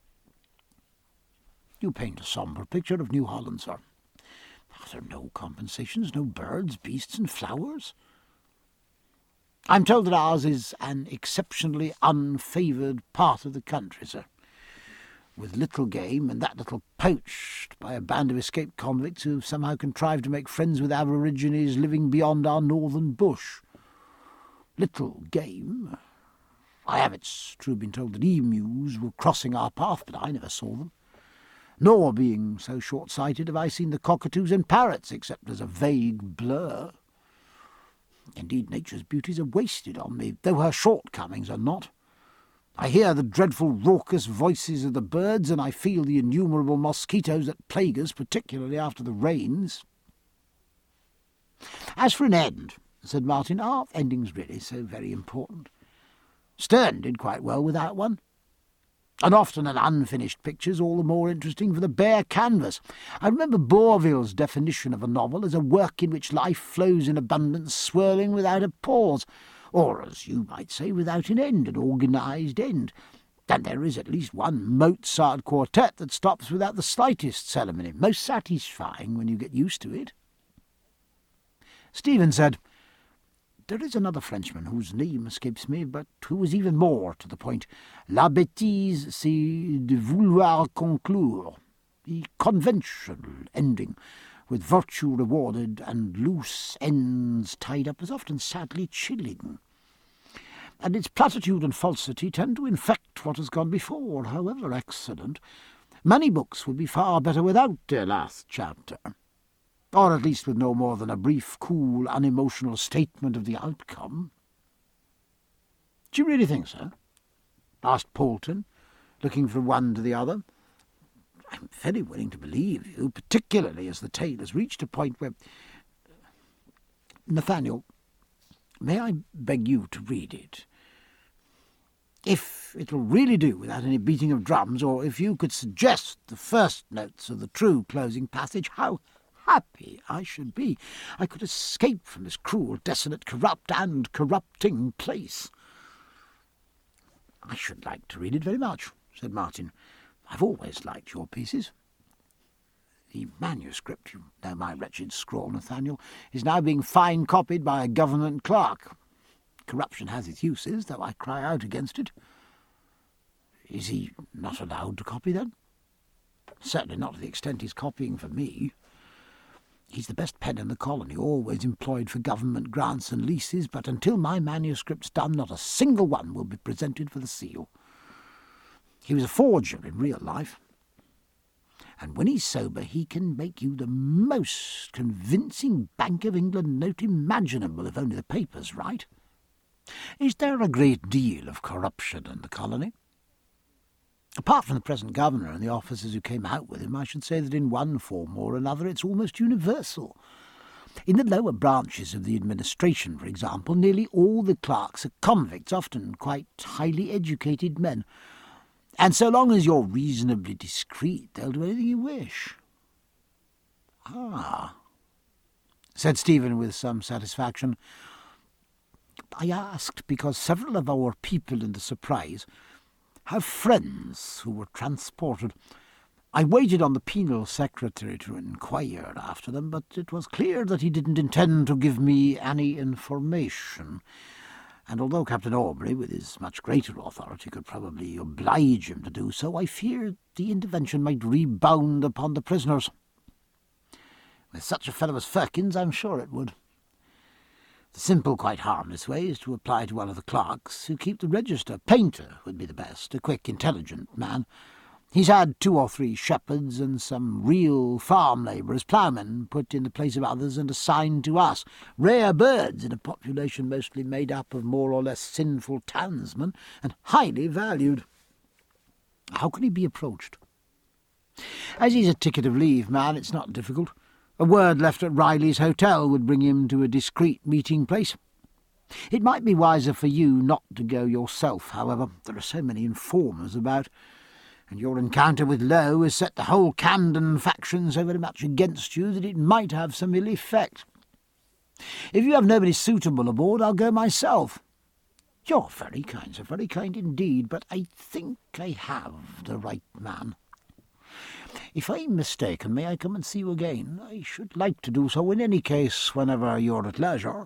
You paint a sombre picture of New Holland, sir. There are no compensations, no birds, beasts, and flowers. I'm told that ours is an exceptionally unfavoured part of the country, sir, with little game, and that little poached by a band of escaped convicts who have somehow contrived to make friends with aborigines living beyond our northern bush. Little game. I have, it's true, been told that emus were crossing our path, but I never saw them. Nor, being so short-sighted, have I seen the cockatoos and parrots, except as a vague blur. Indeed, nature's beauties are wasted on me, though her shortcomings are not. I hear the dreadful raucous voices of the birds, and I feel the innumerable mosquitoes that plague us, particularly after the rains. As for an end, said Martin, are endings really so very important? Sterne did quite well without one. And often an unfinished picture's all the more interesting for the bare canvas. I remember Bourville's definition of a novel as a work in which life flows in abundance, swirling without a pause, or, as you might say, without an end, an organised end. And there is at least one Mozart quartet that stops without the slightest ceremony, most satisfying when you get used to it. Stephen said, "There is another Frenchman whose name escapes me, but who was even more to the point. La bêtise, c'est de vouloir conclure. The conventional ending, with virtue rewarded and loose ends tied up, is often sadly chilling. And its platitude and falsity tend to infect what has gone before, however excellent. Many books would be far better without their last chapter, or at least with no more than a brief, cool, unemotional statement of the outcome." "Do you really think so?" asked Poulton, looking from one to the other. "I'm very willing to believe you, particularly as the tale has reached a point where... Nathaniel, may I beg you to read it? If it'll really do without any beating of drums, or if you could suggest the first notes of the true closing passage, how happy I should be. I could escape from this cruel, desolate, corrupt and corrupting place." "I should like to read it very much," said Martin. "I've always liked your pieces. The manuscript, you know my wretched scrawl, Nathaniel, is now being fine-copied by a government clerk. Corruption has its uses, though I cry out against it." "Is he not allowed to copy, then?" "Certainly not to the extent he's copying for me. He's the best pen in the colony, always employed for government grants and leases, but until my manuscript's done, not a single one will be presented for the seal. He was a forger in real life, and when he's sober he can make you the most convincing Bank of England note imaginable, if only the paper's right. Is there a great deal of corruption in the colony? Apart from the present governor and the officers who came out with him, I should say that in one form or another it's almost universal. In the lower branches of the administration, for example, nearly all the clerks are convicts, often quite highly educated men. And so long as you're reasonably discreet, they'll do anything you wish." "Ah," said Stephen with some satisfaction. "I asked because several of our people in the surprise have friends who were transported. I waited on the penal secretary to inquire after them, but it was clear that he didn't intend to give me any information. And although Captain Aubrey, with his much greater authority, could probably oblige him to do so, I feared the intervention might rebound upon the prisoners. With such a fellow as Firkins, I'm sure it would. The simple, quite harmless way is to apply to one of the clerks who keep the register. Painter would be the best, a quick, intelligent man. He's had 2 or 3 shepherds and some real farm labourers, ploughmen, put in the place of others and assigned to us. Rare birds in a population mostly made up of more or less sinful townsmen, and highly valued. How can he be approached? As he's a ticket of leave man, it's not difficult. A word left at Riley's Hotel would bring him to a discreet meeting place. It might be wiser for you not to go yourself, however. There are so many informers about, and your encounter with Lowe has set the whole Camden faction so very much against you that it might have some ill effect. If you have nobody suitable aboard, I'll go myself." "You're very kind, sir, very kind indeed, but I think I have the right man. If I'm mistaken, may I come and see you again? I should like to do so in any case whenever you're at leisure."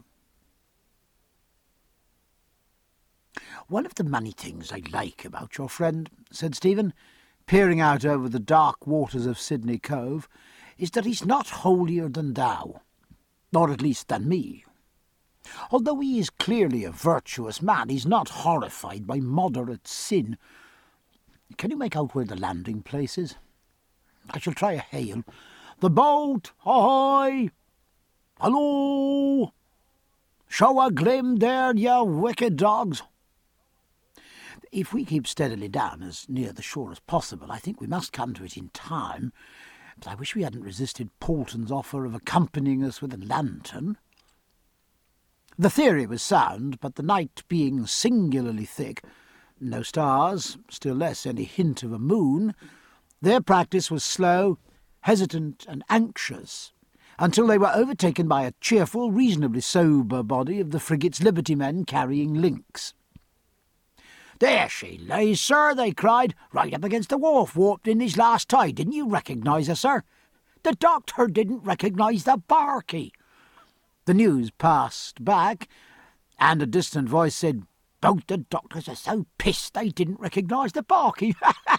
"One of the many things I like about your friend," said Stephen, peering out over the dark waters of Sydney Cove, "is that he's not holier than thou, or at least than me. Although he is clearly a virtuous man, he's not horrified by moderate sin. Can you make out where the landing place is? I shall try a hail. The boat, ahoy! Hallo! Show a glim there, you wicked dogs." If we keep steadily down as near the shore as possible, I think we must come to it in time. But I wish we hadn't resisted Polton's offer of accompanying us with a lantern. The theory was sound, but the night being singularly thick, no stars, still less any hint of a moon, their practice was slow, hesitant, and anxious, until they were overtaken by a cheerful, reasonably sober body of the frigate's Liberty men carrying links. "There she lays, sir," they cried, "right up against the wharf, warped in this last tide. Didn't you recognise her, sir? The doctor didn't recognise the barkie." The news passed back, and a distant voice said, "Both the doctors are so pissed they didn't recognise the barkie."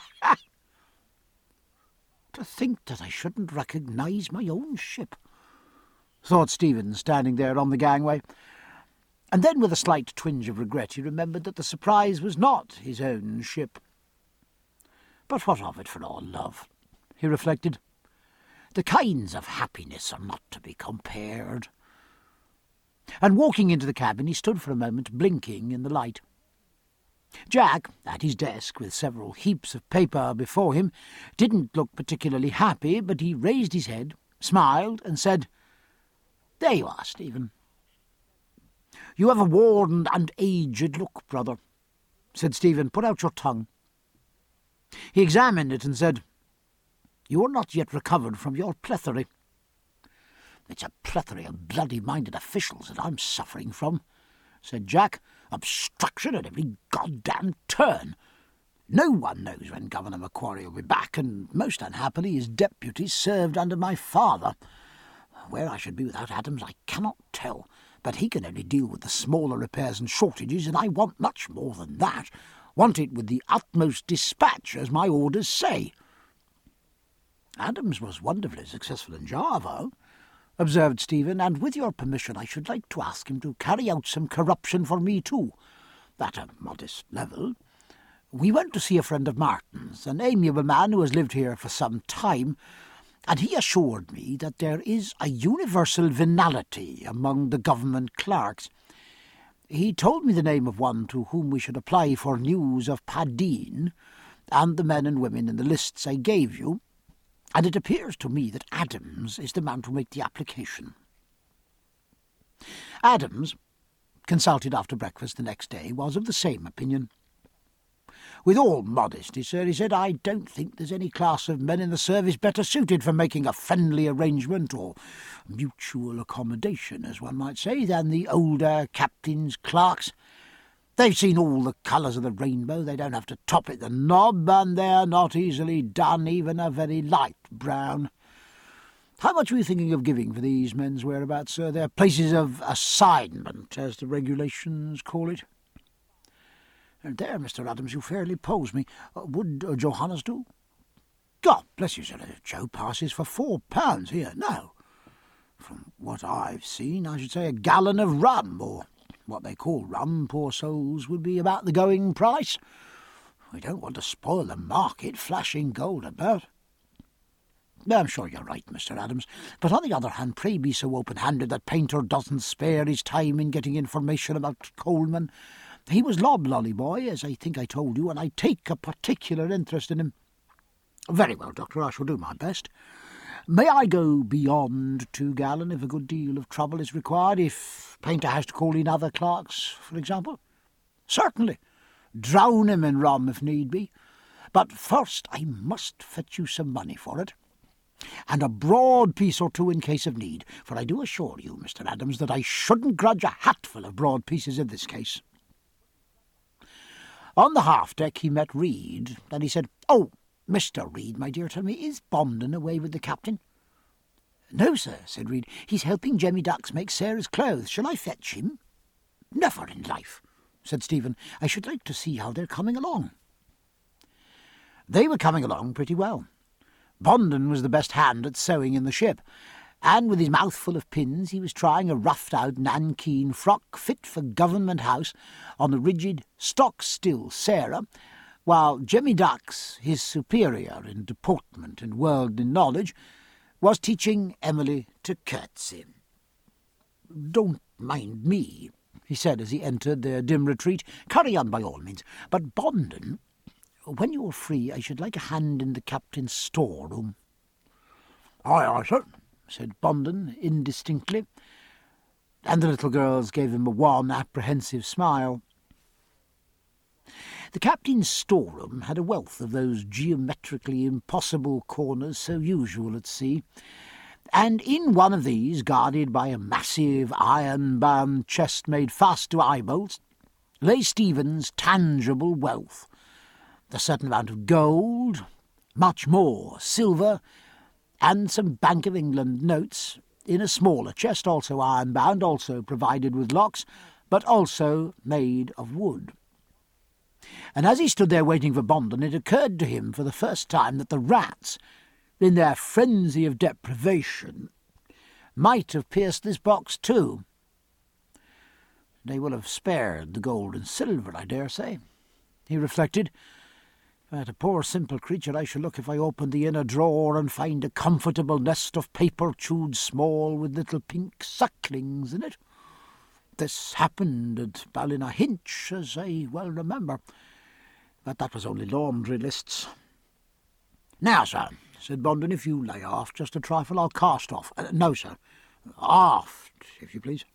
To think that I shouldn't recognise my own ship, thought Stephen, standing there on the gangway. And then, with a slight twinge of regret, he remembered that the surprise was not his own ship. But what of it for all love? He reflected. The kinds of happiness are not to be compared. And walking into the cabin, he stood for a moment blinking in the light. Jack, at his desk with several heaps of paper before him, didn't look particularly happy, but he raised his head, smiled, and said, "There you are, Stephen." "You have a worn and aged look, brother," said Stephen. "Put out your tongue." He examined it and said, "You are not yet recovered from your plethysy." "It's a plethysy of bloody-minded officials that I'm suffering from," said Jack. "Obstruction at every goddamn turn. No one knows when Governor Macquarie will be back, and most unhappily his deputies served under my father. Where I should be without Adams I cannot tell, but he can only deal with the smaller repairs and shortages, and I want much more than that. Want it with the utmost dispatch, as my orders say." "Adams was wonderfully successful in Java," observed Stephen, "and with your permission I should like to ask him to carry out some corruption for me too, at a modest level. We went to see a friend of Martin's, an amiable man who has lived here for some time, and he assured me that there is a universal venality among the government clerks. He told me the name of one to whom we should apply for news of Padine, and the men and women in the lists I gave you, and it appears to me that Adams is the man to make the application." Adams, consulted after breakfast the next day, was of the same opinion. "With all modesty, sir," he said, "I don't think there's any class of men in the service better suited for making a friendly arrangement, or mutual accommodation, as one might say, than the older captain's clerks. They've seen all the colours of the rainbow, they don't have to top it the knob, and they're not easily done, even a very light brown. How much were you thinking of giving for these men's whereabouts, sir? Their places of assignment, as the regulations call it." "And there, Mr. Adams, you fairly pose me. Would Johannes do?" "God bless you, sir, Joe passes for £4 here now. From what I've seen, I should say a gallon of rum, or what they call rum, poor souls, would be about the going price. We don't want to spoil the market, flashing gold about." "I'm sure you're right, Mr. Adams, but on the other hand, pray be so open-handed that Painter doesn't spare his time in getting information about Coleman. He was Loblolly boy, as I think I told you, and I take a particular interest in him." "Very well, Doctor, I shall do my best. May I go beyond 2 gallon if a good deal of trouble is required, if Painter has to call in other clerks, for example?" "Certainly. Drown him in rum if need be. But first I must fetch you some money for it, and a broad piece or two in case of need, for I do assure you, Mr. Adams, that I shouldn't grudge a hatful of broad pieces in this case." On the half-deck he met Reed. Then he said, "Oh, Mr. Reed, my dear, tell me, is Bondon away with the captain?" "No, sir," said Reed. "He's helping Jemmy Ducks make Sarah's clothes. Shall I fetch him?" "Never in life," said Stephen. "I should like to see how they're coming along." They were coming along pretty well. Bondon was the best hand at sewing in the ship, and with his mouth full of pins he was trying a roughed-out nankeen frock fit for Government House on the rigid, stock-still Sarah, while Jemmy Ducks, his superior in deportment and worldly knowledge, was teaching Emily to curtsy. Don't mind me," he said as he entered their dim retreat. "Carry on by all means. But, Bondon, when you're free, I should like a hand in the captain's storeroom." Aye, sir," said Bondon indistinctly, and the little girls gave him a wan, apprehensive smile. The captain's storeroom had a wealth of those geometrically impossible corners so usual at sea, and in one of these, guarded by a massive iron-bound chest made fast to eye-bolts, lay Stephen's tangible wealth, a certain amount of gold, much more silver, and some Bank of England notes in a smaller chest, also iron-bound, also provided with locks, but also made of wood. And as he stood there waiting for Bondon, it occurred to him for the first time that the rats, in their frenzy of deprivation, might have pierced this box too. They will have spared the gold and silver, I dare say, he reflected. At a poor simple creature I shall look if I open the inner drawer and find a comfortable nest of paper chewed small with little pink sucklings in it. This happened at Ballynahinch, as I well remember, but that was only laundry lists. "Now, sir," said Bondon, "if you lay aft just a trifle, I'll cast off. No, sir, aft, if you please."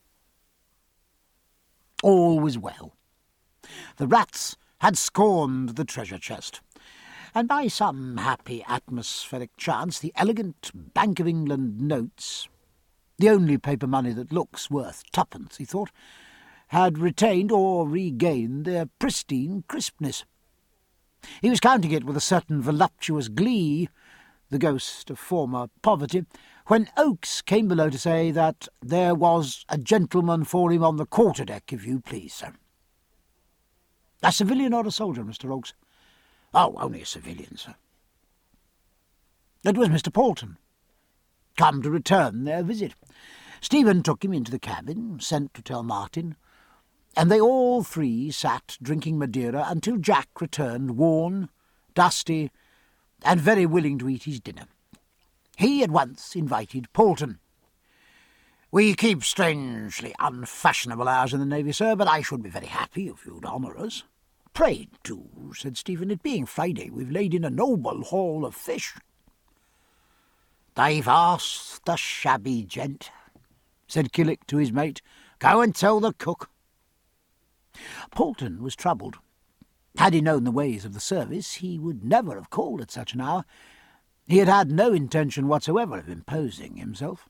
All was well. The rats had scorned the treasure chest, and by some happy atmospheric chance the elegant Bank of England notes, the only paper money that looks worth twopence, he thought, had retained or regained their pristine crispness. He was counting it with a certain voluptuous glee, the ghost of former poverty, when Oakes came below to say that there was a gentleman for him on the quarter-deck, if you please, sir. "A civilian or a soldier, Mr. Oakes?" "Oh, only a civilian, sir." It was Mr. Polton, come to return their visit. Stephen took him into the cabin, sent to tell Martin, and they all three sat drinking Madeira until Jack returned, worn, dusty, and very willing to eat his dinner. He at once invited Polton. "We keep strangely unfashionable hours in the Navy, sir, but I should be very happy if you'd honour us." "Pray do," said Stephen. "It being Friday, we've laid in a noble haul of fish." "They've asked the shabby gent," said Killick to his mate. "Go and tell the cook." Polton was troubled. Had he known the ways of the service, he would never have called at such an hour. He had had no intention whatsoever of imposing himself.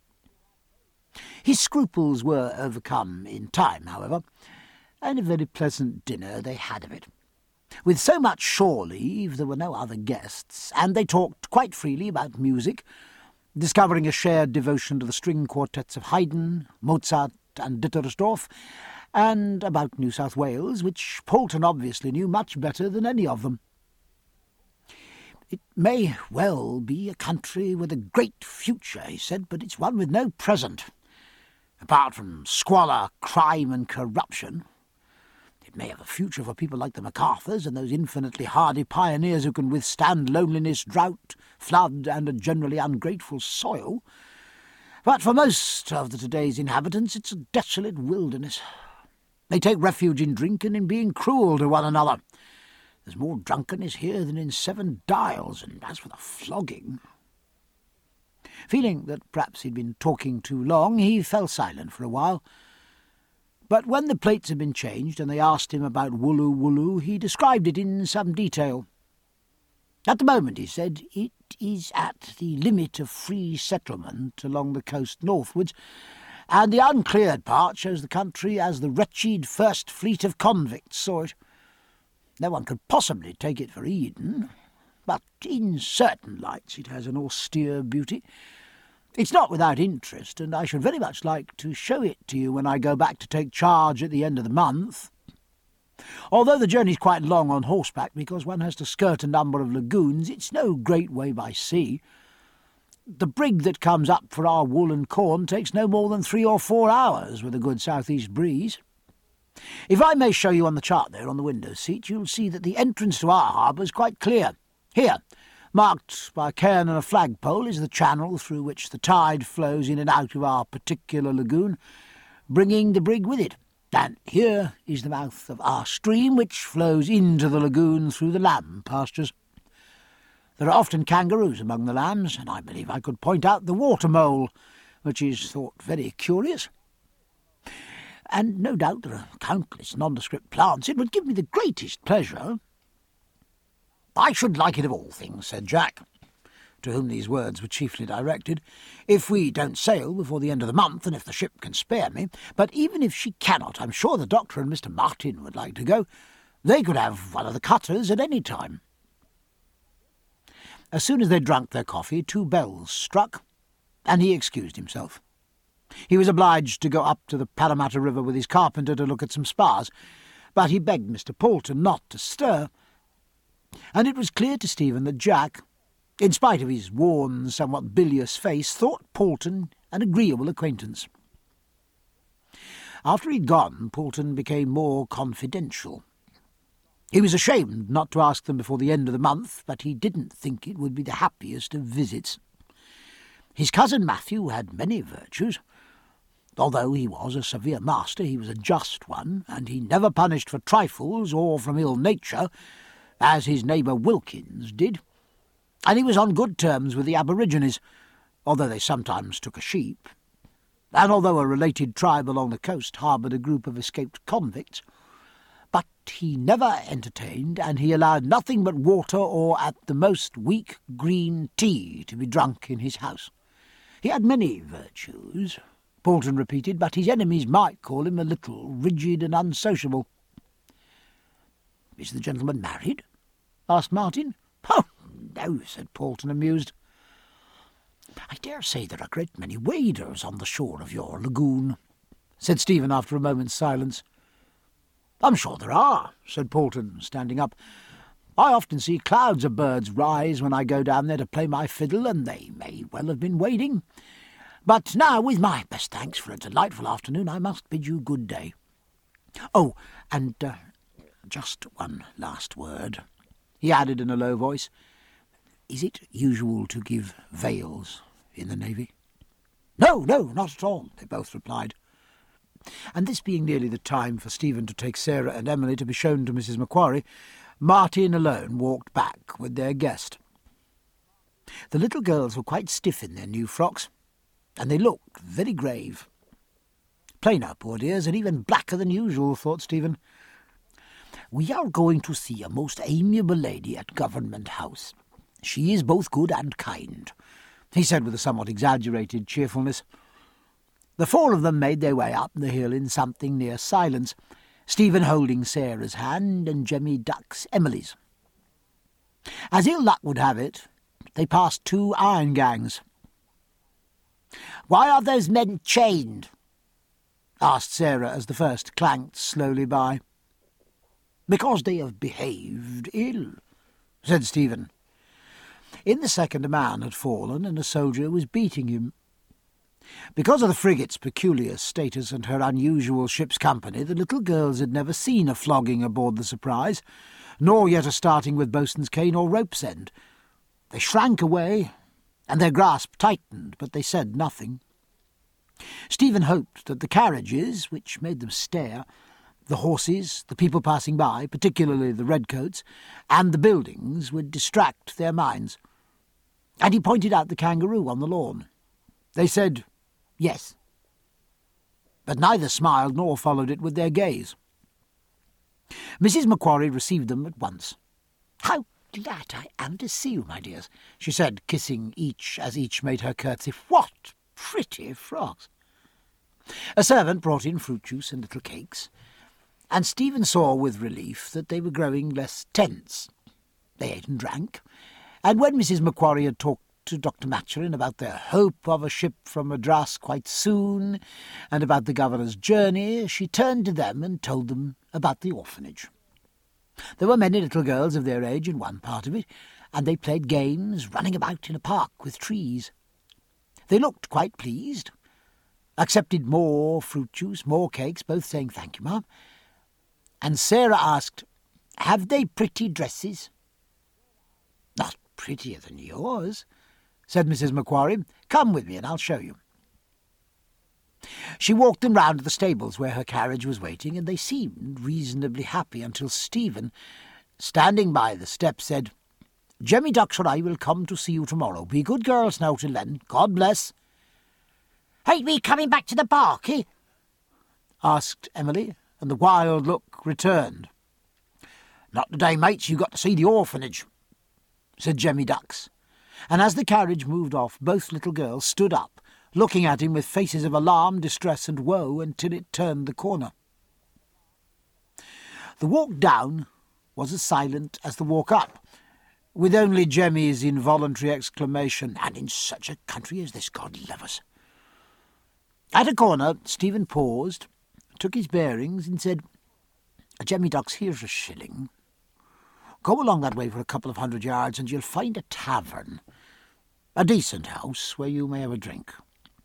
His scruples were overcome in time, however, and a very pleasant dinner they had of it. With so much shore leave, there were no other guests, and they talked quite freely about music, discovering a shared devotion to the string quartets of Haydn, Mozart, and Dittersdorf, and about New South Wales, which Polton obviously knew much better than any of them. "It may well be a country with a great future," he said, "but it's one with no present. Apart from squalor, crime, and corruption, it may have a future for people like the MacArthurs and those infinitely hardy pioneers who can withstand loneliness, drought, flood, and a generally ungrateful soil. But for most of today's inhabitants it's a desolate wilderness. They take refuge in drink and in being cruel to one another. There's more drunkenness here than in 7 Dials, and as for the flogging—" Feeling that perhaps he'd been talking too long, he fell silent for a while. But when the plates had been changed and they asked him about Wooloo Wooloo, he described it in some detail. At the moment, he said, it is at the limit of free settlement along the coast northwards, and the uncleared part shows the country as the wretched first fleet of convicts saw it. No one could possibly take it for Eden, but in certain lights it has an austere beauty. It's not without interest, and I should very much like to show it to you when I go back to take charge at the end of the month. Although the journey's quite long on horseback, because one has to skirt a number of lagoons, it's no great way by sea. The brig that comes up for our wool and corn takes no more than 3 or 4 hours with a good south-east breeze. If I may show you on the chart there on the window seat, you'll see that the entrance to our harbour is quite clear. Here, marked by a cairn and a flagpole, is the channel through which the tide flows in and out of our particular lagoon, bringing the brig with it. And here is the mouth of our stream, which flows into the lagoon through the lamb pastures. There are often kangaroos among the lambs, and I believe I could point out the water mole, which is thought very curious. And no doubt there are countless nondescript plants. It would give me the greatest pleasure." "I should like it of all things," said Jack, to whom these words were chiefly directed, "if we don't sail before the end of the month, and if the ship can spare me. But even if she cannot, I'm sure the doctor and Mr. Martin would like to go. They could have one of the cutters at any time." As soon as they'd drunk their coffee, 2 bells struck, and he excused himself. He was obliged to go up to the Parramatta River with his carpenter to look at some spars, but he begged Mr. Poulton not to stir, and it was clear to Stephen that Jack, in spite of his worn, somewhat bilious face, thought Poulton an agreeable acquaintance. After he'd gone, Poulton became more confidential. He was ashamed not to ask them before the end of the month, but he didn't think it would be the happiest of visits. His cousin Matthew had many virtues. Although he was a severe master, he was a just one, and he never punished for trifles or from ill nature, as his neighbour Wilkins did. And he was on good terms with the Aborigines, although they sometimes took a sheep, and although a related tribe along the coast harboured a group of escaped convicts. But he never entertained, and he allowed nothing but water or, at the most, weak green tea to be drunk in his house. He had many virtues, Poulton repeated, but his enemies might call him a little rigid and unsociable. "Is the gentleman married?" asked Martin. "Oh, no," said Poulton, amused. "I dare say there are a great many waders on the shore of your lagoon," said Stephen after a moment's silence. "I'm sure there are," said Poulton, standing up. "I often see clouds of birds rise when I go down there to play my fiddle, and they may well have been wading. But now, with my best thanks for a delightful afternoon, I must bid you good day. Oh, and just one last word," he added in a low voice. "Is it usual to give veils in the Navy?" No, not at all," they both replied. And this being nearly the time for Stephen to take Sarah and Emily to be shown to Mrs. Macquarie, Martin alone walked back with their guest. The little girls were quite stiff in their new frocks, and they looked very grave. Plainer, poor dears, and even blacker than usual, thought Stephen. "We are going to see a most amiable lady at Government House. She is both good and kind," he said with a somewhat exaggerated cheerfulness. The 4 of them made their way up the hill in something near silence, Stephen holding Sarah's hand and Jemmy Duck's Emily's. As ill luck would have it, they passed 2 iron gangs. "Why are those men chained?" asked Sarah as the first clanked slowly by. "Because they have behaved ill," said Stephen. In the second a man had fallen, and a soldier was beating him. Because of the frigate's peculiar status and her unusual ship's company, the little girls had never seen a flogging aboard the Surprise, nor yet a starting with boatswain's cane or rope's end. They shrank away, and their grasp tightened, but they said nothing. Stephen hoped that the carriages, which made them stare, the horses, the people passing by, particularly the redcoats, and the buildings would distract their minds. And he pointed out the kangaroo on the lawn. They said, "Yes." But neither smiled nor followed it with their gaze. Mrs. Macquarie received them at once. "How glad I am to see you, my dears," she said, kissing each as each made her curtsy. "What pretty frocks!" A servant brought in fruit juice and little cakes, and Stephen saw with relief that they were growing less tense. They ate and drank, and when Mrs. Macquarie had talked to Dr. Maturin about their hope of a ship from Madras quite soon, and about the governor's journey, she turned to them and told them about the orphanage. There were many little girls of their age in one part of it, and they played games, running about in a park with trees. They looked quite pleased, accepted more fruit juice, more cakes, both saying, "Thank you, ma'am." And Sarah asked, "Have they pretty dresses?" "Not prettier than yours," said Mrs. Macquarie. "Come with me and I'll show you." She walked them round to the stables where her carriage was waiting, and they seemed reasonably happy until Stephen, standing by the step, said, "Jemmy Ducks and I will come to see you tomorrow. Be good girls now till then. God bless." "Ain't we coming back to the bark, eh?" asked Emily, and the wild look returned. "Not today, mates. You've got to see the orphanage," said Jemmy Ducks. And as the carriage moved off, both little girls stood up, looking at him with faces of alarm, distress and woe until it turned the corner. The walk down was as silent as the walk up, with only Jemmy's involuntary exclamation, "And in such a country as this, God love us." At a corner, Stephen paused, took his bearings, and said, "Jemmy Ducks, here's a shilling. Go along that way for a couple of 100 yards, and you'll find a tavern, a decent house, where you may have a drink."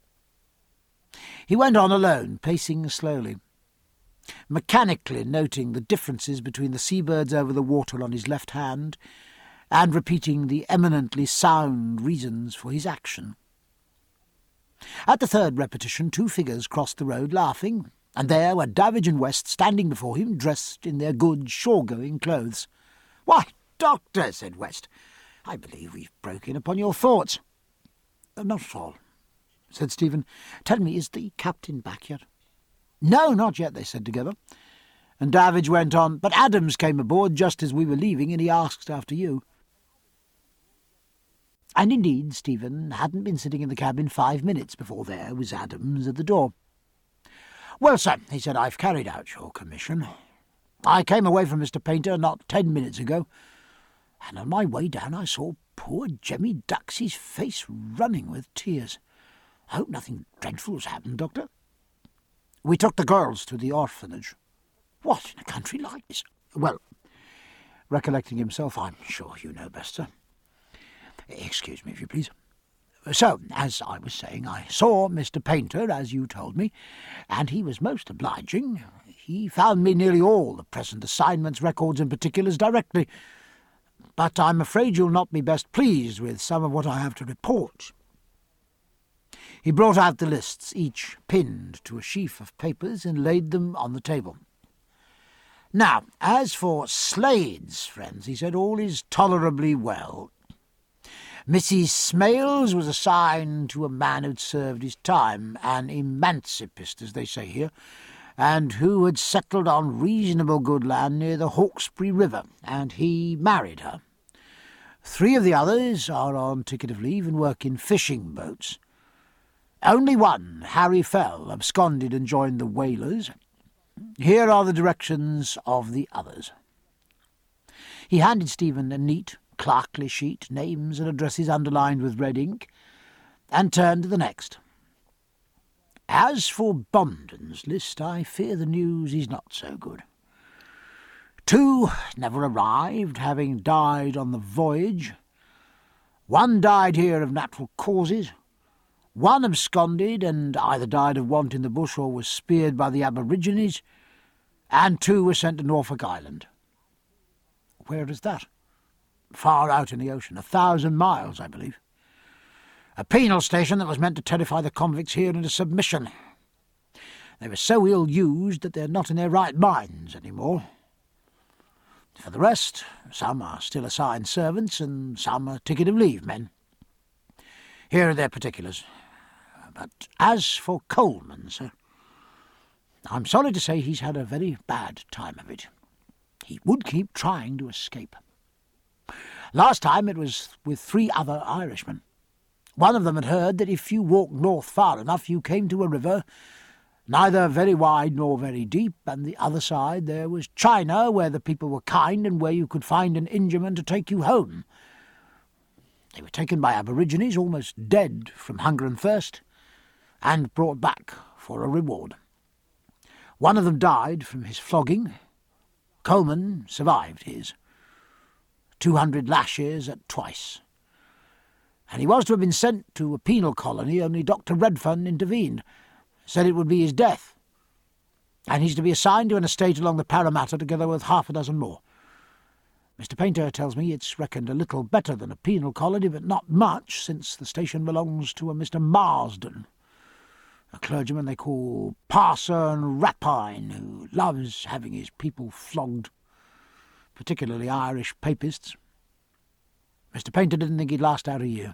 He went on alone, pacing slowly, mechanically noting the differences between the seabirds over the water on his left hand, and repeating the eminently sound reasons for his action. At the third repetition, 2 figures crossed the road, laughing, and there were Davidge and West standing before him, dressed in their good shore-going clothes. "Why, Doctor," said West, "I believe we've broken upon your thoughts." "Not at all," said Stephen. "Tell me, is the captain back yet?" "No, not yet," they said together. And Davidge went on, "But Adams came aboard just as we were leaving, and he asked after you." And indeed, Stephen hadn't been sitting in the cabin 5 minutes before there was Adams at the door. "Well, sir," he said, "I've carried out your commission. I came away from Mr. Painter not 10 minutes ago, and on my way down I saw poor Jemmy Ducks's face running with tears. I hope nothing dreadful's happened, Doctor." "We took the girls to the orphanage." "What, in a country like this?" "Well," recollecting himself, "I'm sure you know best, sir. Excuse me, if you please. So, as I was saying, I saw Mr. Painter, as you told me, and he was most obliging. He found me nearly all the present assignments, records and particulars directly, but I'm afraid you'll not be best pleased with some of what I have to report." He brought out the lists, each pinned to a sheaf of papers, and laid them on the table. "Now, as for Slade's friends," he said, "all is tolerably well. Mrs. Smales was assigned to a man who'd served his time, an emancipist, as they say here, and who had settled on reasonable good land near the Hawkesbury River, and he married her. 3 of the others are on ticket of leave and work in fishing boats. Only one, Harry Fell, absconded and joined the whalers. Here are the directions of the others." He handed Stephen a neat, clerkly sheet, names and addresses underlined with red ink, and turned to the next. "As for Bonden's list, I fear the news is not so good. 2 never arrived, having died on the voyage. 1 died here of natural causes. 1 absconded, and either died of want in the bush or was speared by the aborigines, and 2 were sent to Norfolk Island." "Where is that?" "Far out in the ocean, 1,000 miles, I believe. A penal station that was meant to terrify the convicts here into submission. They were so ill-used that they're not in their right minds any more. For the rest, some are still assigned servants, and some are ticket of leave men. Here are their particulars. But as for Coleman, sir, I'm sorry to say he's had a very bad time of it. He would keep trying to escape. Last time it was with 3 other Irishmen. One of them had heard that if you walked north far enough you came to a river, neither very wide nor very deep, and the other side there was China, where the people were kind and where you could find an Ingerman to take you home. They were taken by aborigines, almost dead from hunger and thirst, and brought back for a reward. One of them died from his flogging. Coleman survived his. 200 lashes at twice. And he was to have been sent to a penal colony, only Dr. Redfern intervened, said it would be his death. And he's to be assigned to an estate along the Parramatta together with 6 more. Mr. Painter tells me it's reckoned a little better than a penal colony, but not much, since the station belongs to a Mr. Marsden. a clergyman they call Parson Rapine, who loves having his people flogged, particularly Irish papists. Mr. Painter didn't think he'd last out a year.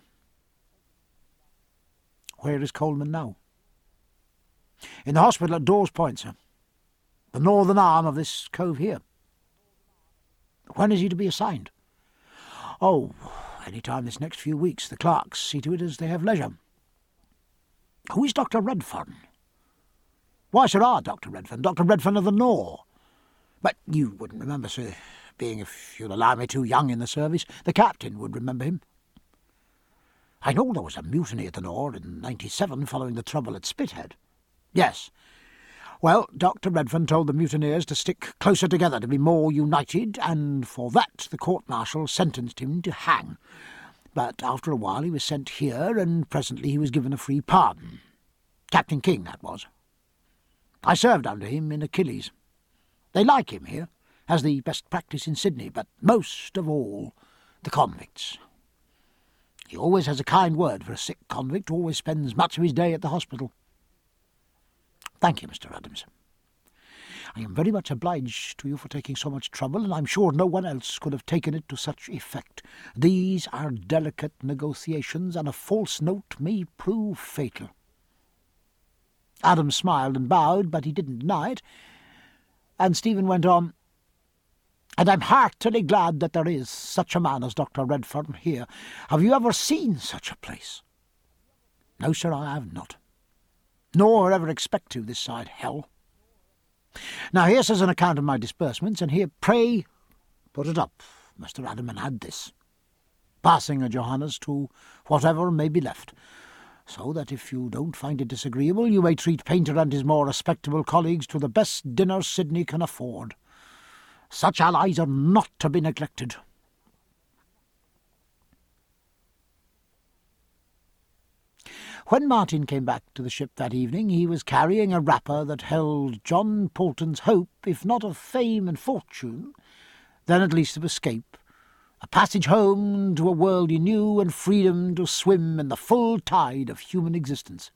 Where is Coleman now? In the hospital at Dawes Point, sir. The northern arm of this cove here. When is he to be assigned? Oh, any time this next few weeks. The clerks see to it as they have leisure. Who is Dr. Redfern? Why, sir, Dr. Redfern. Dr. Redfern of the Nore. But you wouldn't remember, sir, being, if you'll allow me, too young in the service. The captain would remember him. I know there was a mutiny at the Nore in '97 following the trouble at Spithead. Yes. Well, Dr. Redfern told the mutineers to stick closer together, to be more united, and for that the court-martial sentenced him to hang. But after a while he was sent here, and presently he was given a free pardon. Captain King, that was. I served under him in Achilles. They like him here, has the best practice in Sydney, but most of all the convicts. He always has a kind word for a sick convict, always spends much of his day at the hospital. Thank you, Mr. Adams. I am very much obliged to you for taking so much trouble, and I'm sure no one else could have taken it to such effect. These are delicate negotiations, and a false note may prove fatal. Adams smiled and bowed, but he didn't deny it, and Stephen went on, "And I'm heartily glad that there is such a man as Dr. Redfern here. Have you ever seen such a place?" "No, sir, I have not. Nor ever expect to this side hell. Now here's an account of my disbursements, and here, pray, put it up, Mr. Adam, and add this, passing a Johannes to whatever may be left, so that if you don't find it disagreeable, you may treat Painter and his more respectable colleagues to the best dinner Sydney can afford. Such allies are not to be neglected." When Martin came back to the ship that evening, he was carrying a wrapper that held John Poulton's hope, if not of fame and fortune, then at least of escape, a passage home to a world he knew, and freedom to swim in the full tide of human existence.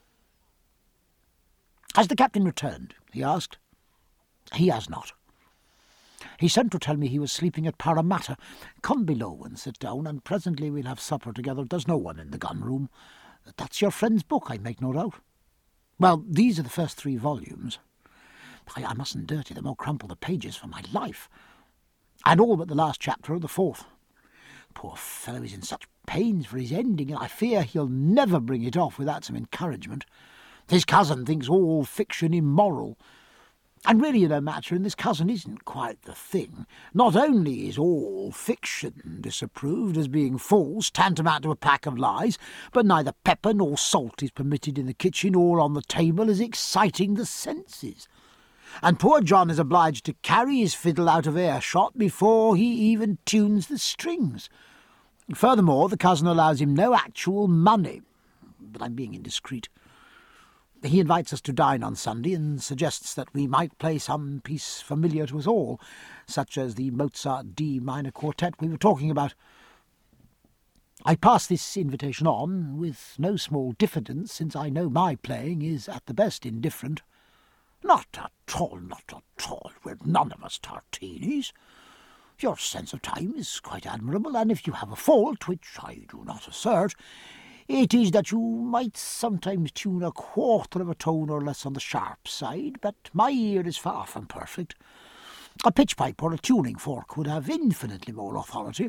"Has the captain returned?" he asked. "He has not. He sent to tell me he was sleeping at Parramatta. Come below and sit down, and presently we'll have supper together. There's no one in the gun-room. That's your friend's book, I make no doubt." "Well, these are the first 3 volumes. I mustn't dirty them or crumple the pages for my life. And all but the last chapter of the 4th. Poor fellow is in such pains for his ending, and I fear he'll never bring it off without some encouragement. His cousin thinks all fiction immoral. And really, you know, Maturin, this cousin isn't quite the thing. Not only is all fiction disapproved as being false, tantamount to a pack of lies, but neither pepper nor salt is permitted in the kitchen or on the table as exciting the senses. And poor John is obliged to carry his fiddle out of earshot before he even tunes the strings. Furthermore, the cousin allows him no actual money. But I'm being indiscreet. He invites us to dine on Sunday and suggests that we might play some piece familiar to us all, such as the Mozart D minor quartet we were talking about. I pass this invitation on with no small diffidence, since I know my playing is at the best indifferent. Not at all, not at all. We're none of us Tartinis. Your sense of time is quite admirable, and if you have a fault, which I do not assert, it is that you might sometimes tune a quarter of a tone or less on the sharp side, but my ear is far from perfect. A pitch pipe or a tuning fork would have infinitely more authority."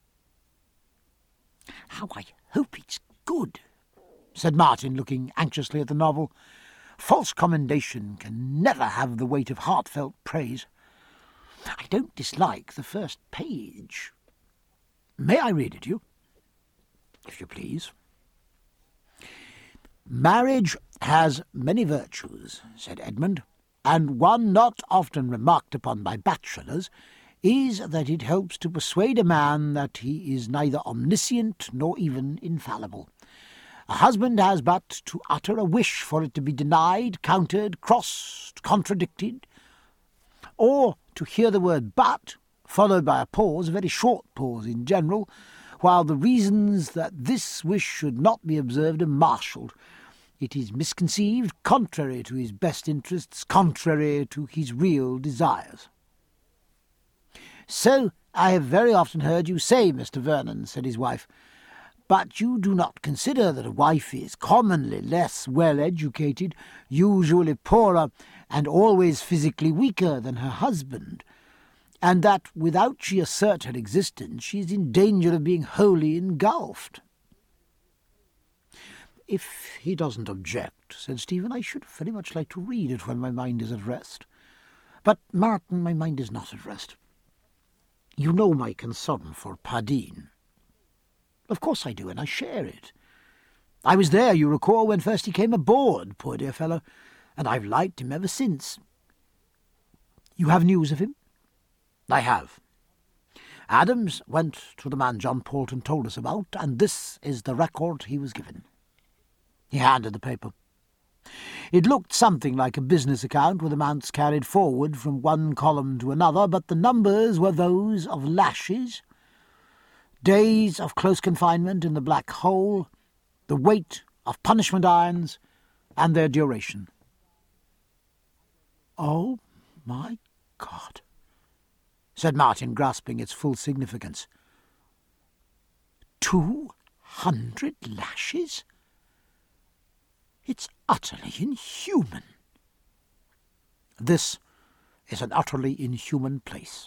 "How I hope it's good," said Martin, looking anxiously at the novel. "False commendation can never have the weight of heartfelt praise. I don't dislike the first page. May I read it to you?" "If you please." "Marriage has many virtues," said Edmund, "and one not often remarked upon by bachelors is that it helps to persuade a man that he is neither omniscient nor even infallible. A husband has but to utter a wish for it to be denied, countered, crossed, contradicted, or to hear the word but, followed by a pause, a very short pause in general, while the reasons that this wish should not be observed are marshalled. It is misconceived, contrary to his best interests, contrary to his real desires. "So I have very often heard you say, Mr. Vernon," said his wife. "But you do not consider that a wife is commonly less well-educated, usually poorer, and always physically weaker than her husband, and that without she assert her existence she is in danger of being wholly engulfed." "If he doesn't object," said Stephen, "I should very much like to read it when my mind is at rest. But, Martin, my mind is not at rest. You know my concern for Padeen." "Of course I do, and I share it. I was there, you recall, when first he came aboard, poor dear fellow, and I've liked him ever since." "You have news of him?" "I have. Adams went to the man John Poulton told us about, and this is the record he was given." He handed the paper. It looked something like a business account with amounts carried forward from one column to another, but the numbers were those of lashes, days of close confinement in the Black Hole, the weight of punishment irons, and their duration. "Oh, my God," said Martin, grasping its full significance. 200 lashes? It's utterly inhuman." "This is an utterly inhuman place.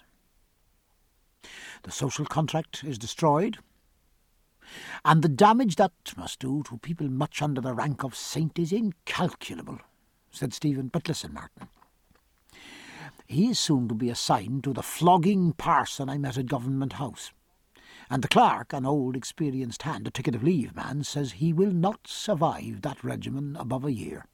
The social contract is destroyed, and the damage that must do to people much under the rank of saint is incalculable," said Stephen. "But listen, Martin. He is soon to be assigned to the flogging parson I met at Government House, and the clerk, an old experienced hand, a ticket of leave man, says he will not survive that regimen above a year.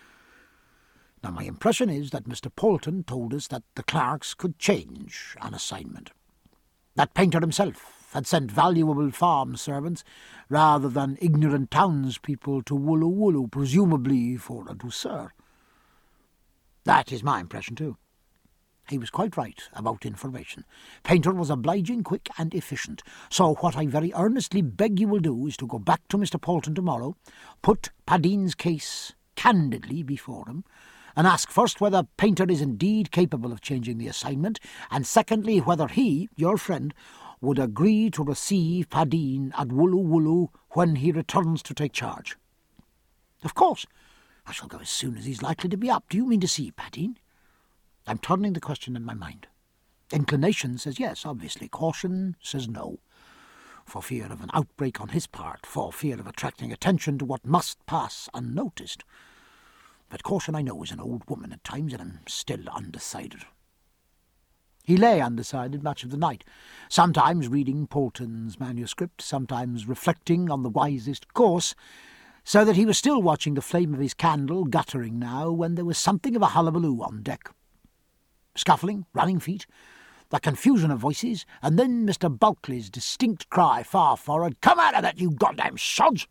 Now my impression is that Mr. Poulton told us that the clerks could change on assignment, that Painter himself had sent valuable farm servants rather than ignorant townspeople to Wooloo, presumably for a douceur. That is my impression too. He was quite right about information. Painter was obliging, quick, and efficient. So what I very earnestly beg you will do is to go back to Mr. Poulton tomorrow, put Padeen's case candidly before him, and ask first whether Painter is indeed capable of changing the assignment, and secondly whether he, your friend, would agree to receive Padeen at Wooloo when he returns to take charge. Of course, I shall go as soon as he's likely to be up. Do you mean to see Padeen? I'm turning the question in my mind. Inclination says yes, obviously. Caution says no, for fear of an outbreak on his part, for fear of attracting attention to what must pass unnoticed. But caution, I know, is an old woman at times, and I'm still undecided." He lay undecided much of the night, sometimes reading Poulton's manuscript, sometimes reflecting on the wisest course, so that he was still watching the flame of his candle guttering now, when there was something of a hullabaloo on deck. Scuffling, running feet, the confusion of voices, and then Mr. Bulkeley's distinct cry far forward, "Come out of that, you goddamn sods!"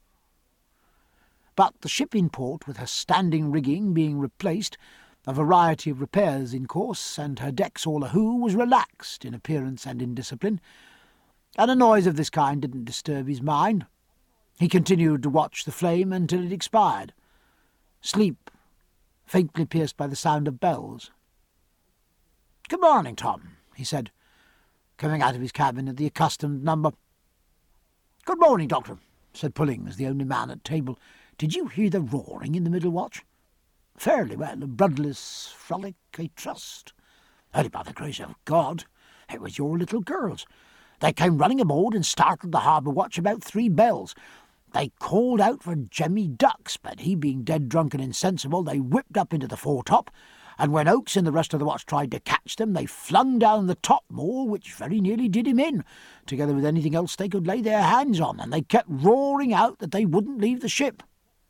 But the ship in port, with her standing rigging being replaced, a variety of repairs in course, and her decks all a-hoo, was relaxed in appearance and in discipline, and a noise of this kind didn't disturb his mind. He continued to watch the flame until it expired. Sleep, faintly pierced by the sound of bells. "Good morning, Tom," he said, coming out of his cabin at the accustomed number. "Good morning, Doctor," said Pullings, the only man at table. "Did you hear the roaring in the middle watch?" "Fairly well. A bloodless frolic, I trust." "Only by the grace of God, it was your little girls. They came running aboard and started the harbour watch about 3 bells. They called out for Jemmy Ducks, but he being dead drunk and insensible, they whipped up into the foretop, and when Oakes and the rest of the watch tried to catch them, they flung down the topmaul, which very nearly did him in, together with anything else they could lay their hands on, and they kept roaring out that they wouldn't leave the ship."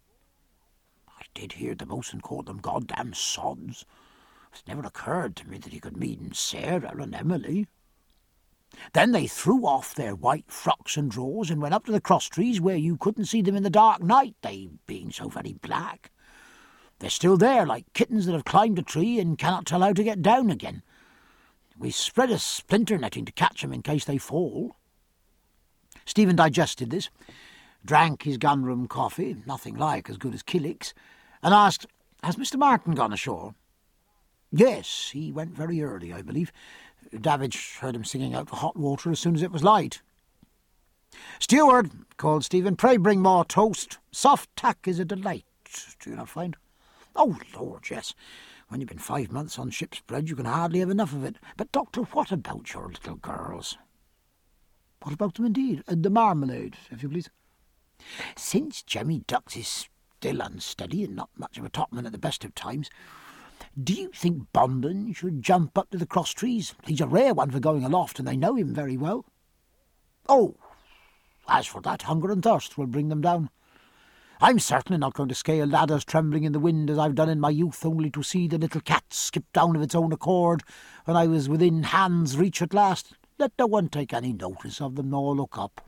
"I did hear the boatswain call them goddamn sods. It never occurred to me that he could mean Sarah and Emily." "Then they threw off their white frocks and drawers and went up to the crosstrees, where you couldn't see them in the dark night, they being so very black. They're still there, like kittens that have climbed a tree and cannot tell how to get down again. We spread a splinter netting to catch them in case they fall." Stephen digested this, drank his gunroom coffee, nothing like as good as Killick's, and asked, "Has Mr. Martin gone ashore?" "Yes, he went very early, I believe. Davidge heard him singing out for hot water as soon as it was light." "Steward," called Stephen, "pray bring more toast. Soft tack is a delight, do you not find?" "Oh, Lord, yes. When you've been 5 months on ship's bread, you can hardly have enough of it. But, Doctor, what about your little girls?" "What about them, indeed? The marmalade, if you please." "Since Jemmy Ducks is still unsteady and not much of a topman at the best of times, do you think Bonden should jump up to the cross trees? He's a rare one for going aloft, and they know him very well." "Oh, as for that, hunger and thirst will bring them down. I'm certainly not going to scale ladders trembling in the wind as I've done in my youth, only to see the little cat skip down of its own accord when I was within hand's reach at last. Let no one take any notice of them nor look up."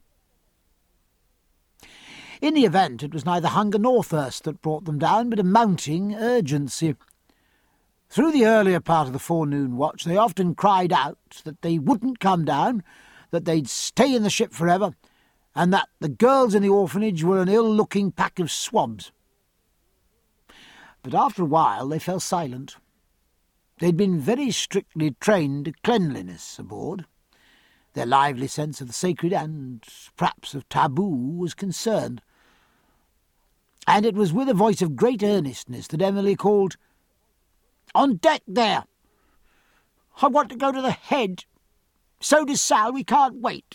In the event, it was neither hunger nor thirst that brought them down, but a mounting urgency. Through the earlier part of the forenoon watch, they often cried out that they wouldn't come down, that they'd stay in the ship forever, and that the girls in the orphanage were an ill-looking pack of swabs. But after a while they fell silent. They'd been very strictly trained to cleanliness aboard. Their lively sense of the sacred and perhaps of taboo was concerned. And it was with a voice of great earnestness that Emily called, "On deck there! I want to go to the head. So does Sal. We can't wait."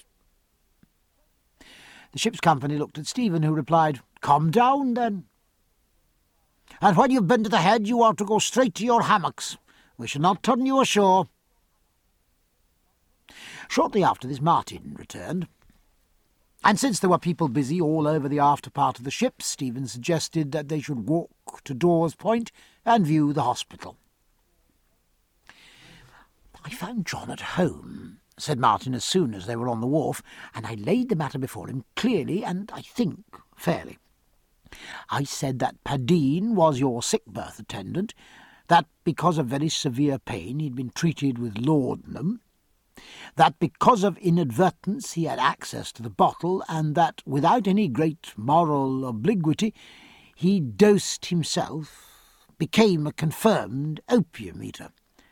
The ship's company looked at Stephen, who replied, "Come down, then. And when you've been to the head, you ought to go straight to your hammocks. We shall not turn you ashore." Shortly after this, Martin returned, and since there were people busy all over the after part of the ship, Stephen suggested that they should walk to Dawes Point and view the hospital. "I found John at home," said Martin as soon as they were on the wharf, "and I laid the matter before him clearly and, I think, fairly. I said that Padine was your sick-berth attendant, that because of very severe pain he'd been treated with laudanum, that because of inadvertence he had access to the bottle, and that without any great moral obliquity he dosed himself, became a confirmed opium eater.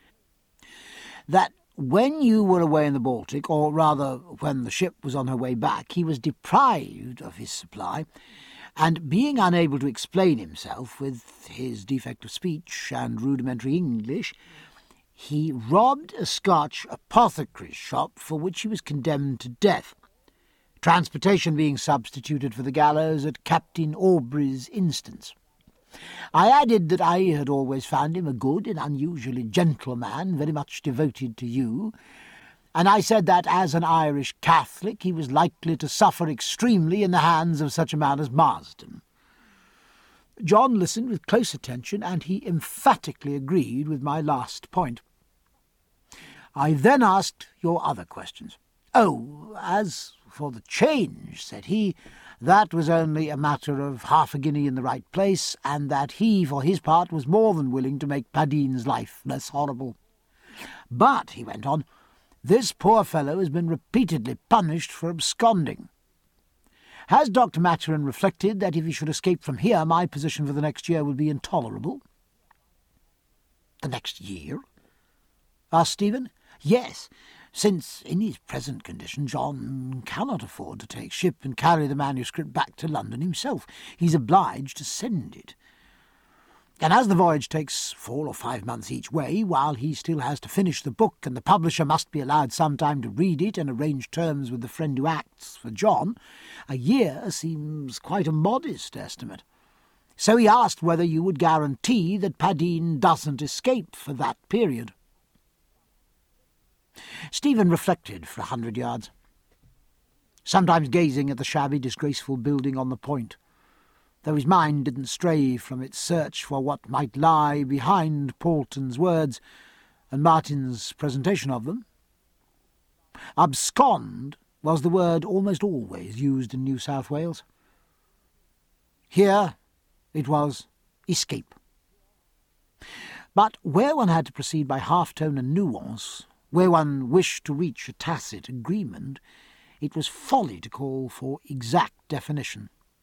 That when you were away in the Baltic, or rather when the ship was on her way back, he was deprived of his supply, and being unable to explain himself with his defect of speech and rudimentary English, he robbed a Scotch apothecary's shop for which he was condemned to death, transportation being substituted for the gallows at Captain Aubrey's instance. I added that I had always found him a good and unusually gentle man, very much devoted to you, and I said that, as an Irish Catholic, he was likely to suffer extremely in the hands of such a man as Marsden. John listened with close attention, and he emphatically agreed with my last point. I then asked your other questions. "Oh, as for the change," said he, "that was only a matter of half a guinea in the right place, and that he, for his part, was more than willing to make Padine's life less horrible. But," he went on, "this poor fellow has been repeatedly punished for absconding. Has Dr. Maturin reflected that if he should escape from here, my position for the next year would be intolerable?" "The next year?" asked Stephen. "Yes, since in his present condition John cannot afford to take ship and carry the manuscript back to London himself. He's obliged to send it. And as the voyage takes 4 or 5 months each way, while he still has to finish the book, and the publisher must be allowed some time to read it and arrange terms with the friend who acts for John, a year seems quite a modest estimate. So he asked whether you would guarantee that Padine doesn't escape for that period." Stephen reflected for 100 yards, sometimes gazing at the shabby, disgraceful building on the point, though his mind didn't stray from its search for what might lie behind Paulton's words and Martin's presentation of them. Abscond was the word almost always used in New South Wales. Here it was escape. But where one had to proceed by half-tone and nuance, where one wished to reach a tacit agreement, it was folly to call for exact definition.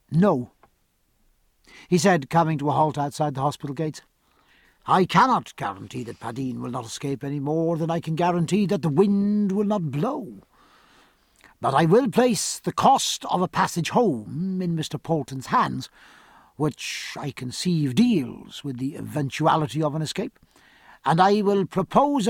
"No," he said, coming to a halt outside the hospital gates. "I cannot guarantee that Padine will not escape any more than I can guarantee that the wind will not blow. But I will place the cost of a passage home in Mr. Polton's hands, which I conceive deals with the eventuality of an escape, and I will propose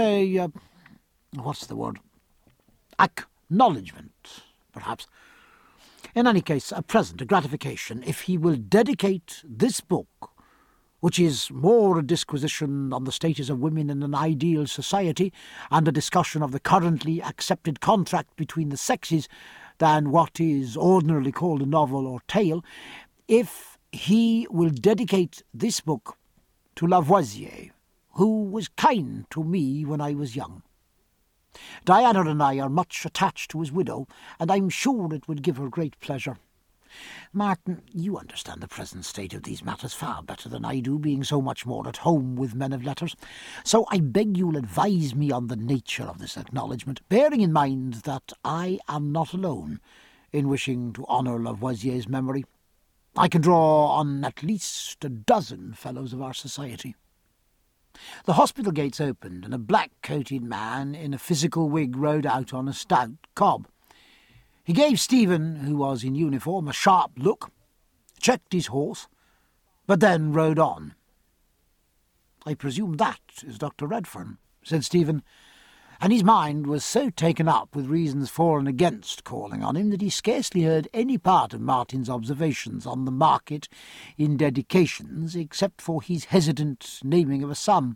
acknowledgement, perhaps. In any case, a present, a gratification, if he will dedicate this book, which is more a disquisition on the status of women in an ideal society and a discussion of the currently accepted contract between the sexes than what is ordinarily called a novel or tale, if he will dedicate this book to Lavoisier, who was kind to me when I was young. Diana and I are much attached to his widow, and I'm sure it would give her great pleasure. Martin, you understand the present state of these matters far better than I do, being so much more at home with men of letters. So I beg you'll advise me on the nature of this acknowledgement, bearing in mind that I am not alone in wishing to honour Lavoisier's memory. I can draw on at least a dozen fellows of our society." The hospital gates opened, and a black-coated man in a physical wig rode out on a stout cob. He gave Stephen, who was in uniform, a sharp look, checked his horse, but then rode on. "I presume that is Dr. Redfern," said Stephen, and his mind was so taken up with reasons for and against calling on him that he scarcely heard any part of Martin's observations on the market in dedications, except for his hesitant naming of a sum.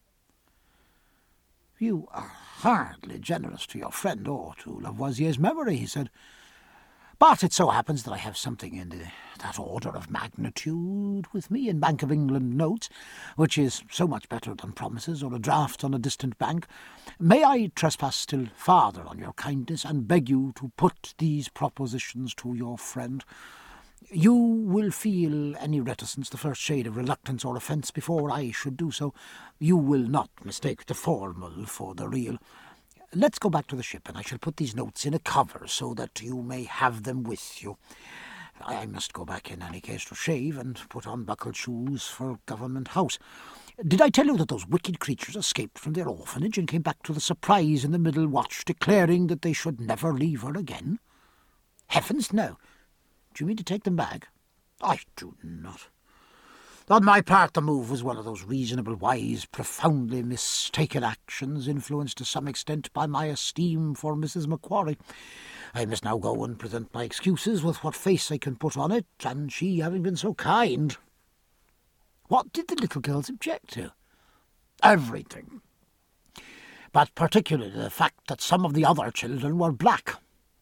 "You are hardly generous to your friend or to Lavoisier's memory," he said. "But it so happens that I have something in that order of magnitude with me in Bank of England notes, which is so much better than promises or a draft on a distant bank. May I trespass still farther on your kindness and beg you to put these propositions to your friend? You will feel any reticence, the first shade of reluctance or offence, before I should do so. You will not mistake the formal for the real. Let's go back to the ship, and I shall put these notes in a cover so that you may have them with you. I must go back in any case to shave and put on buckled shoes for Government House. Did I tell you that those wicked creatures escaped from their orphanage and came back to the Surprise in the middle watch, declaring that they should never leave her again? Heavens, no. Do you mean to take them back? I do not. On my part, the move was one of those reasonable, wise, profoundly mistaken actions, influenced to some extent by my esteem for Mrs. Macquarie. I must now go and present my excuses with what face I can put on it, and she having been so kind." "What did the little girls object to?" "Everything, but particularly the fact that some of the other children were black."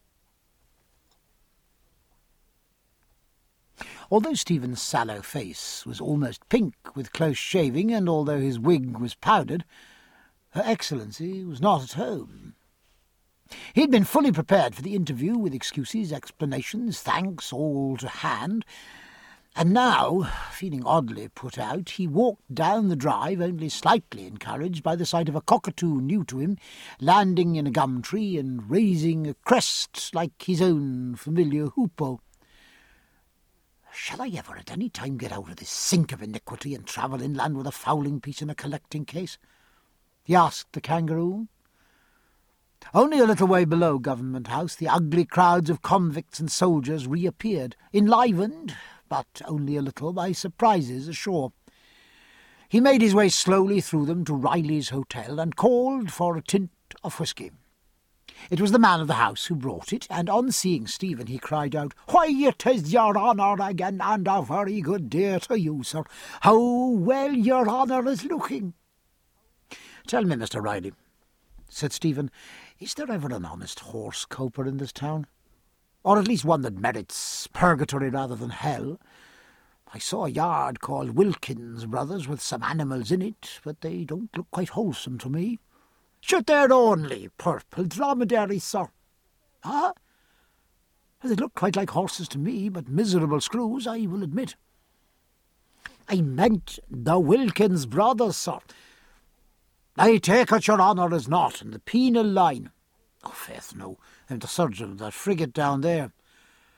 Although Stephen's sallow face was almost pink with close shaving, and although his wig was powdered, Her Excellency was not at home. He had been fully prepared for the interview, with excuses, explanations, thanks, all to hand, and now, feeling oddly put out, he walked down the drive, only slightly encouraged by the sight of a cockatoo new to him, landing in a gum tree and raising a crest like his own familiar hoopoe. "Shall I ever at any time get out of this sink of iniquity and travel inland with a fowling piece in a collecting case?" he asked the kangaroo. Only a little way below Government House, the ugly crowds of convicts and soldiers reappeared, enlivened, but only a little, by surprises ashore. He made his way slowly through them to Riley's Hotel and called for a tint of whisky. It was the man of the house who brought it, and on seeing Stephen he cried out, "Why, it is your honour again, and a very good day to you, sir. How well your honour is looking." "Tell me, Mr. Riley," said Stephen, "is there ever an honest horse-coper in this town? Or at least one that merits purgatory rather than hell? I saw a yard called Wilkins Brothers with some animals in it, but they don't look quite wholesome to me." "Sure, they're only purple dromedaries, sir." "Ah? They look quite like horses to me, but miserable screws, I will admit." "I meant the Wilkins Brothers, sir." "I take it your honour is not in the penal line." "Oh, faith, no. I'm the surgeon of that frigate down there."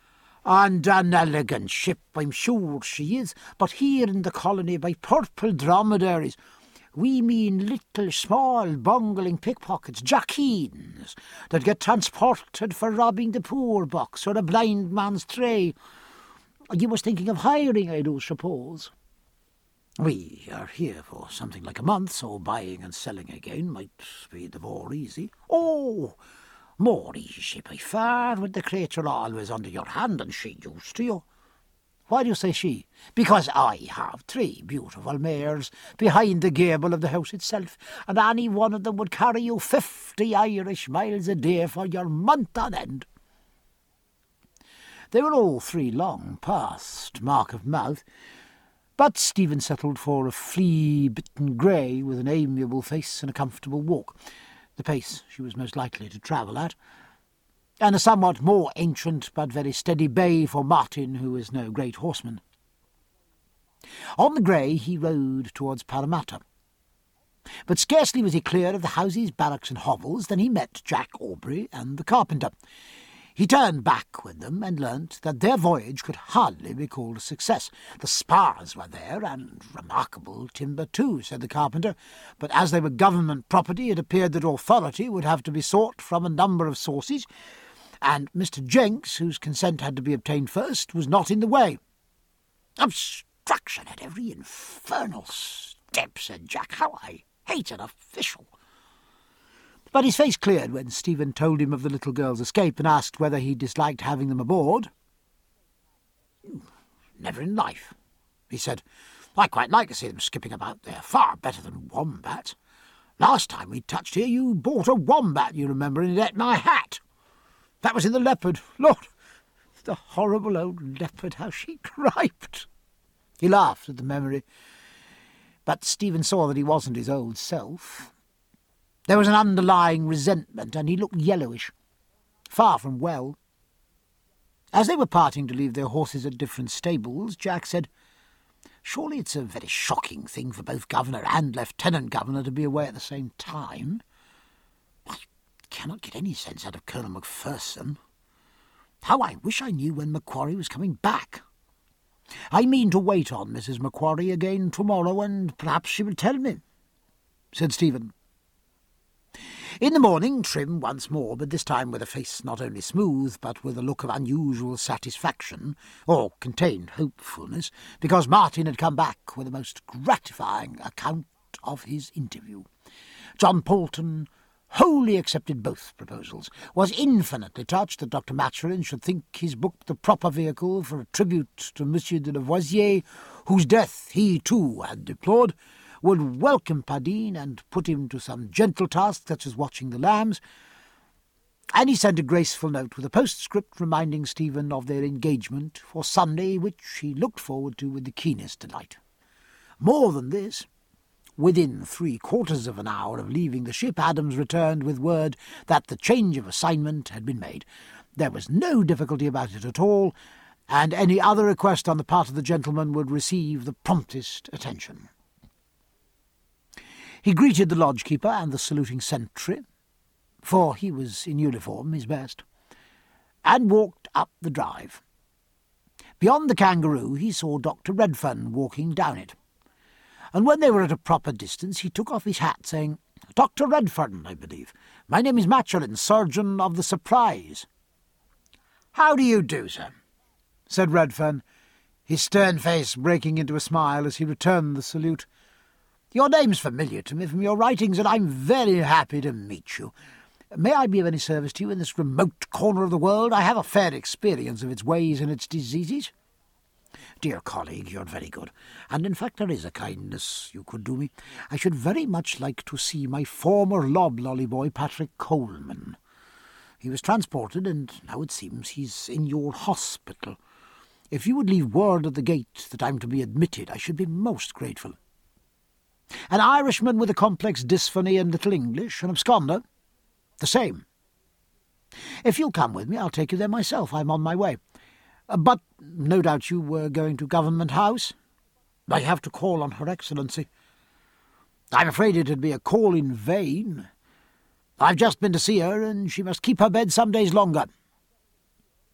And an elegant ship, I'm sure she is, but here in the colony by purple dromedaries. We mean little, small, bungling pickpockets, jackeens, that get transported for robbing the poor box or a blind man's tray. You was thinking of hiring, I do suppose. We are here for something like a month, so buying and selling again might be the more easy. Oh, more easy by far, with the creature always under your hand and she used to you. Why do you say she? Because I have 3 beautiful mares behind the gable of the house itself, and any one of them would carry you 50 Irish miles a day for your month on end. They were all 3 long past mark of mouth, but Stephen settled for a flea-bitten grey with an amiable face and a comfortable walk, the pace she was most likely to travel at, and a somewhat more ancient but very steady bay for Martin, who was no great horseman. On the grey he rode towards Parramatta. But scarcely was he clear of the houses, barracks and hovels than he met Jack Aubrey and the carpenter. He turned back with them and learnt that their voyage could hardly be called a success. The spars were there, and remarkable timber too, said the carpenter, but as they were government property it appeared that authority would have to be sought from a number of sources, and Mr. Jenks, whose consent had to be obtained first, was not in the way. Obstruction at every infernal step, said Jack. How I hate an official. But his face cleared when Stephen told him of the little girl's escape and asked whether he disliked having them aboard. Never in life, he said. I quite like to see them skipping about. They're far better than wombats. Last time we touched here you bought a wombat, you remember, and it ate my hat. That was in the Leopard. Lord, the horrible old Leopard, how she griped. He laughed at the memory, but Stephen saw that he wasn't his old self. There was an underlying resentment, and he looked yellowish, far from well. As they were parting to leave their horses at different stables, Jack said, "Surely it's a very shocking thing for both Governor and Lieutenant Governor to be away at the same time. I cannot get any sense out of Colonel Macpherson. How I wish I knew when Macquarie was coming back. I mean to wait on Mrs. Macquarie again tomorrow, and perhaps she will tell me," said Stephen. In the morning, trim once more, but this time with a face not only smooth, but with a look of unusual satisfaction, or contained hopefulness, because Martin had come back with a most gratifying account of his interview. John Poulton wholly accepted both proposals, was infinitely touched that Dr. Maturin should think his book the proper vehicle for a tribute to Monsieur de Lavoisier, whose death he too had deplored, would welcome Pardine and put him to some gentle task such as watching the lambs, and he sent a graceful note with a postscript reminding Stephen of their engagement for Sunday, which he looked forward to with the keenest delight. More than this, within 3/4 of an hour of leaving the ship, Adams returned with word that the change of assignment had been made. There was no difficulty about it at all, and any other request on the part of the gentleman would receive the promptest attention. He greeted the lodge-keeper and the saluting sentry, for he was in uniform, his best, and walked up the drive. Beyond the Kangaroo he saw Dr. Redfern walking down it, and when they were at a proper distance he took off his hat, saying, "Dr. Redfern, I believe. My name is Maturin, surgeon of the Surprise." "How do you do, sir?" said Redfern, his stern face breaking into a smile as he returned the salute. "Your name's familiar to me from your writings, and I'm very happy to meet you. May I be of any service to you in this remote corner of the world? I have a fair experience of its ways and its diseases." "Dear colleague, you're very good, and in fact there is a kindness you could do me. I should very much like to see my former loblolly boy, Patrick Coleman. He was transported, and now it seems he's in your hospital. If you would leave word at the gate that I'm to be admitted, I should be most grateful. An Irishman with a complex dysphonia and little English, an absconder? The same. If you'll come with me, I'll take you there myself. I'm on my way. But no doubt you were going to Government House? I have to call on Her Excellency. I'm afraid it'd be a call in vain. I've just been to see her, and she must keep her bed some days longer."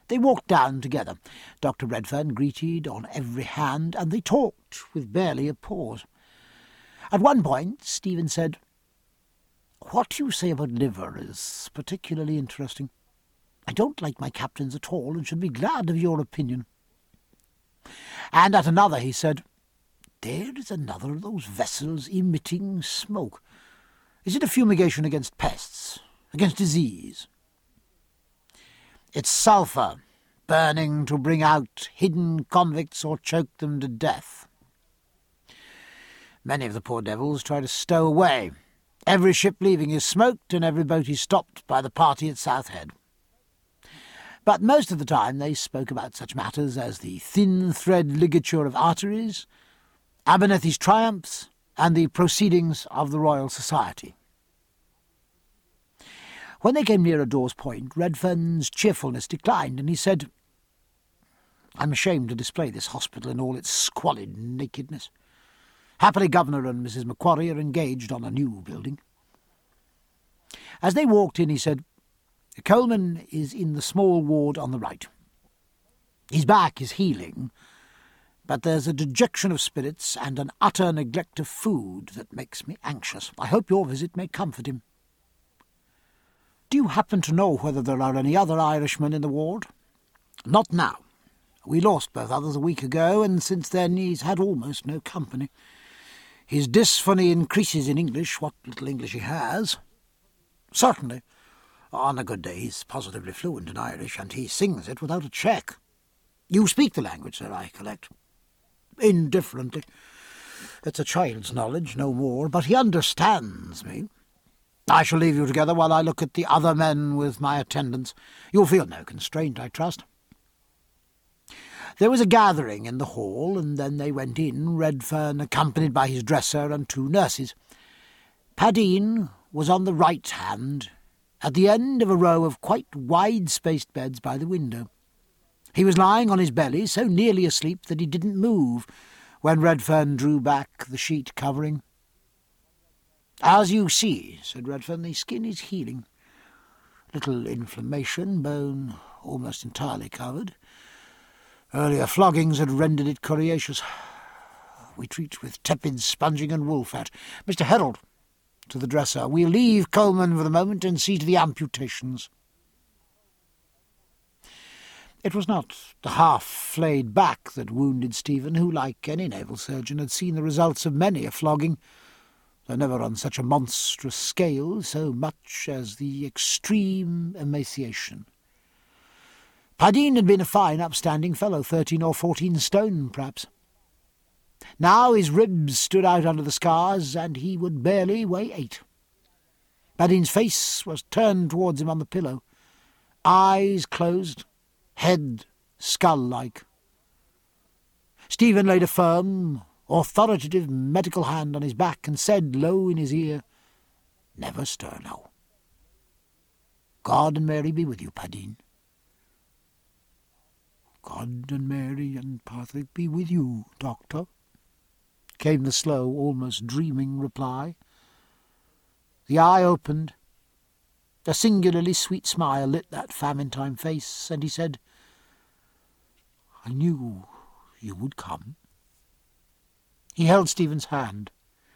They walked down together. Dr. Redfern greeted on every hand, and they talked with barely a pause. At one point, Stephen said, "What you say about liver is particularly interesting. I don't like my captains at all, and should be glad of your opinion." And at another he said, "There is another of those vessels emitting smoke. Is it a fumigation against pests, against disease?" "It's sulphur, burning to bring out hidden convicts or choke them to death. Many of the poor devils try to stow away. Every ship leaving is smoked, and every boat is stopped by the party at Southhead. But most of the time they spoke about such matters as the thin thread ligature of arteries, Abernethy's triumphs, and the proceedings of the Royal Society." When they came nearer Dawes Point, Redfern's cheerfulness declined, and he said, "I'm ashamed to display this hospital in all its squalid nakedness. Happily Governor and Mrs. Macquarie are engaged on a new building." As they walked in, he said, "Coleman is in the small ward on the right. His back is healing, but there's a dejection of spirits and an utter neglect of food that makes me anxious. I hope your visit may comfort him." "Do you happen to know whether there are any other Irishmen in the ward?" "Not now. We lost both others a week ago, and since then he's had almost no company. His dysphonia increases in English, what little English he has." "Certainly. On a good day he's positively fluent in Irish, and he sings it without a check. You speak the language, sir, I collect?" "Indifferently. It's a child's knowledge, no more, but he understands me. I shall leave you together while I look at the other men with my attendants. You'll feel no constraint, I trust." There was a gathering in the hall, and then they went in, Redfern accompanied by his dresser and 2 nurses. Padine was on the right hand, at the end of a row of quite wide-spaced beds by the window. He was lying on his belly, so nearly asleep that he didn't move when Redfern drew back the sheet covering. "As you see," said Redfern, "the skin is healing. Little inflammation, bone almost entirely covered. Earlier floggings had rendered it coriaceous. We treat with tepid sponging and wool fat. Mr. Herald," to the dresser, "we'll leave Coleman for the moment and see to the amputations." It was not the half-flayed back that wounded Stephen, who, like any naval surgeon, had seen the results of many a flogging, though never on such a monstrous scale, so much as the extreme emaciation. Padine had been a fine, upstanding fellow, 13 or 14 stone, perhaps. Now his ribs stood out under the scars, and he would barely weigh 8. Padine's face was turned towards him on the pillow, eyes closed, head skull-like. Stephen laid a firm, authoritative medical hand on his back and said low in his ear, "Never stir now. God and Mary be with you, Padine." "God and Mary and Patrick be with you, Doctor," came the slow, almost dreaming reply. The eye opened. A singularly sweet smile lit that famine-time face, and he said, "I knew you would come." He held Stephen's hand.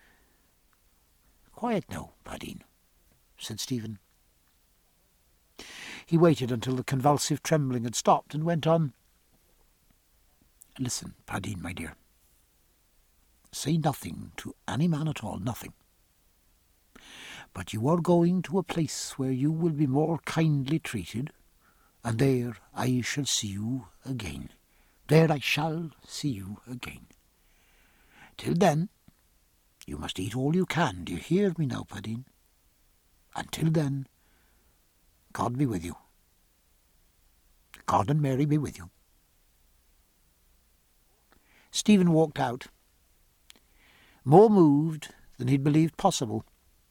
"Quiet now, Padine," said Stephen. He waited until the convulsive trembling had stopped and went on. "Listen, Padine, my dear. Say nothing to any man at all, nothing. But you are going to a place where you will be more kindly treated, and there I shall see you again. There I shall see you again. Till then, you must eat all you can. Do you hear me now, Padine? Until then, God be with you. God and Mary be with you." Stephen walked out, more moved than he'd believed possible.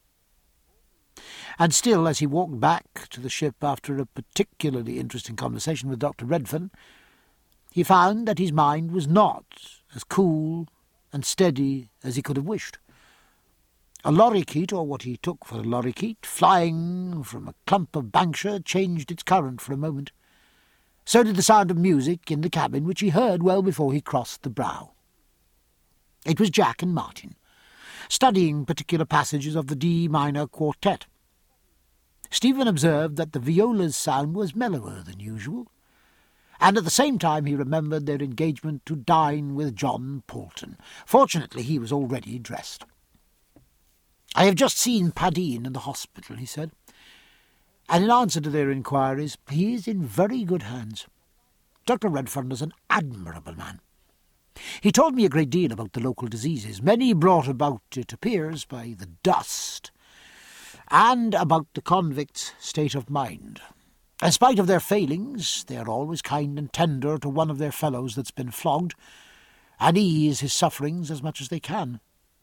And still, as he walked back to the ship after a particularly interesting conversation with Dr. Redfern, he found that his mind was not as cool and steady as he could have wished. A lorikeet, or what he took for a lorikeet, flying from a clump of bankshire, changed its current for a moment. So did the sound of music in the cabin, which he heard well before he crossed the brow. It was Jack and Martin, studying particular passages of the D minor quartet. Stephen observed that the viola's sound was mellower than usual, and at the same time he remembered their engagement to dine with John Poulton. Fortunately, he was already dressed. "I have just seen Padine in the hospital," he said, "and in answer to their inquiries, he is in very good hands. Dr. Redfern is an admirable man. He told me a great deal about the local diseases, many brought about, it appears, by the dust, and about the convicts' state of mind. In spite of their failings, they are always kind and tender to one of their fellows that's been flogged, and ease his sufferings as much as they can.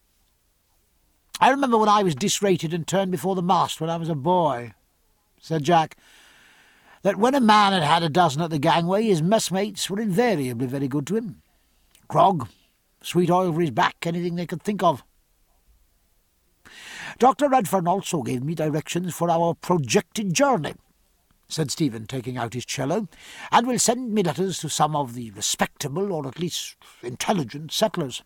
I remember when I was disrated and turned before the mast when I was a boy," said Jack, "that when a man had had a dozen at the gangway, his messmates were invariably very good to him. Grog, sweet oil for his back, anything they could think of. Dr. Redfern also gave me directions for our projected journey," said Stephen, taking out his cello, "and will send me letters to some of the respectable, or at least intelligent, settlers."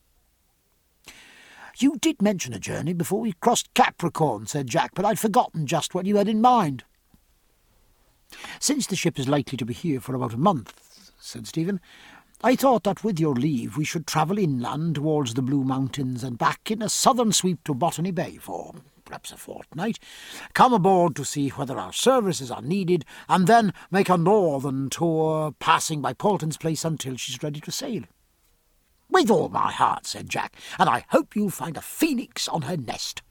"You did mention a journey before we crossed Capricorn," said Jack, "but I'd forgotten just what you had in mind." "Since the ship is likely to be here for about a month," said Stephen, "I thought that with your leave we should travel inland towards the Blue Mountains and back in a southern sweep to Botany Bay for perhaps a fortnight, come aboard to see whether our services are needed, and then make a northern tour, passing by Poulton's place until she's ready to sail." "With all my heart," said Jack, "and I hope you'll find a phoenix on her nest."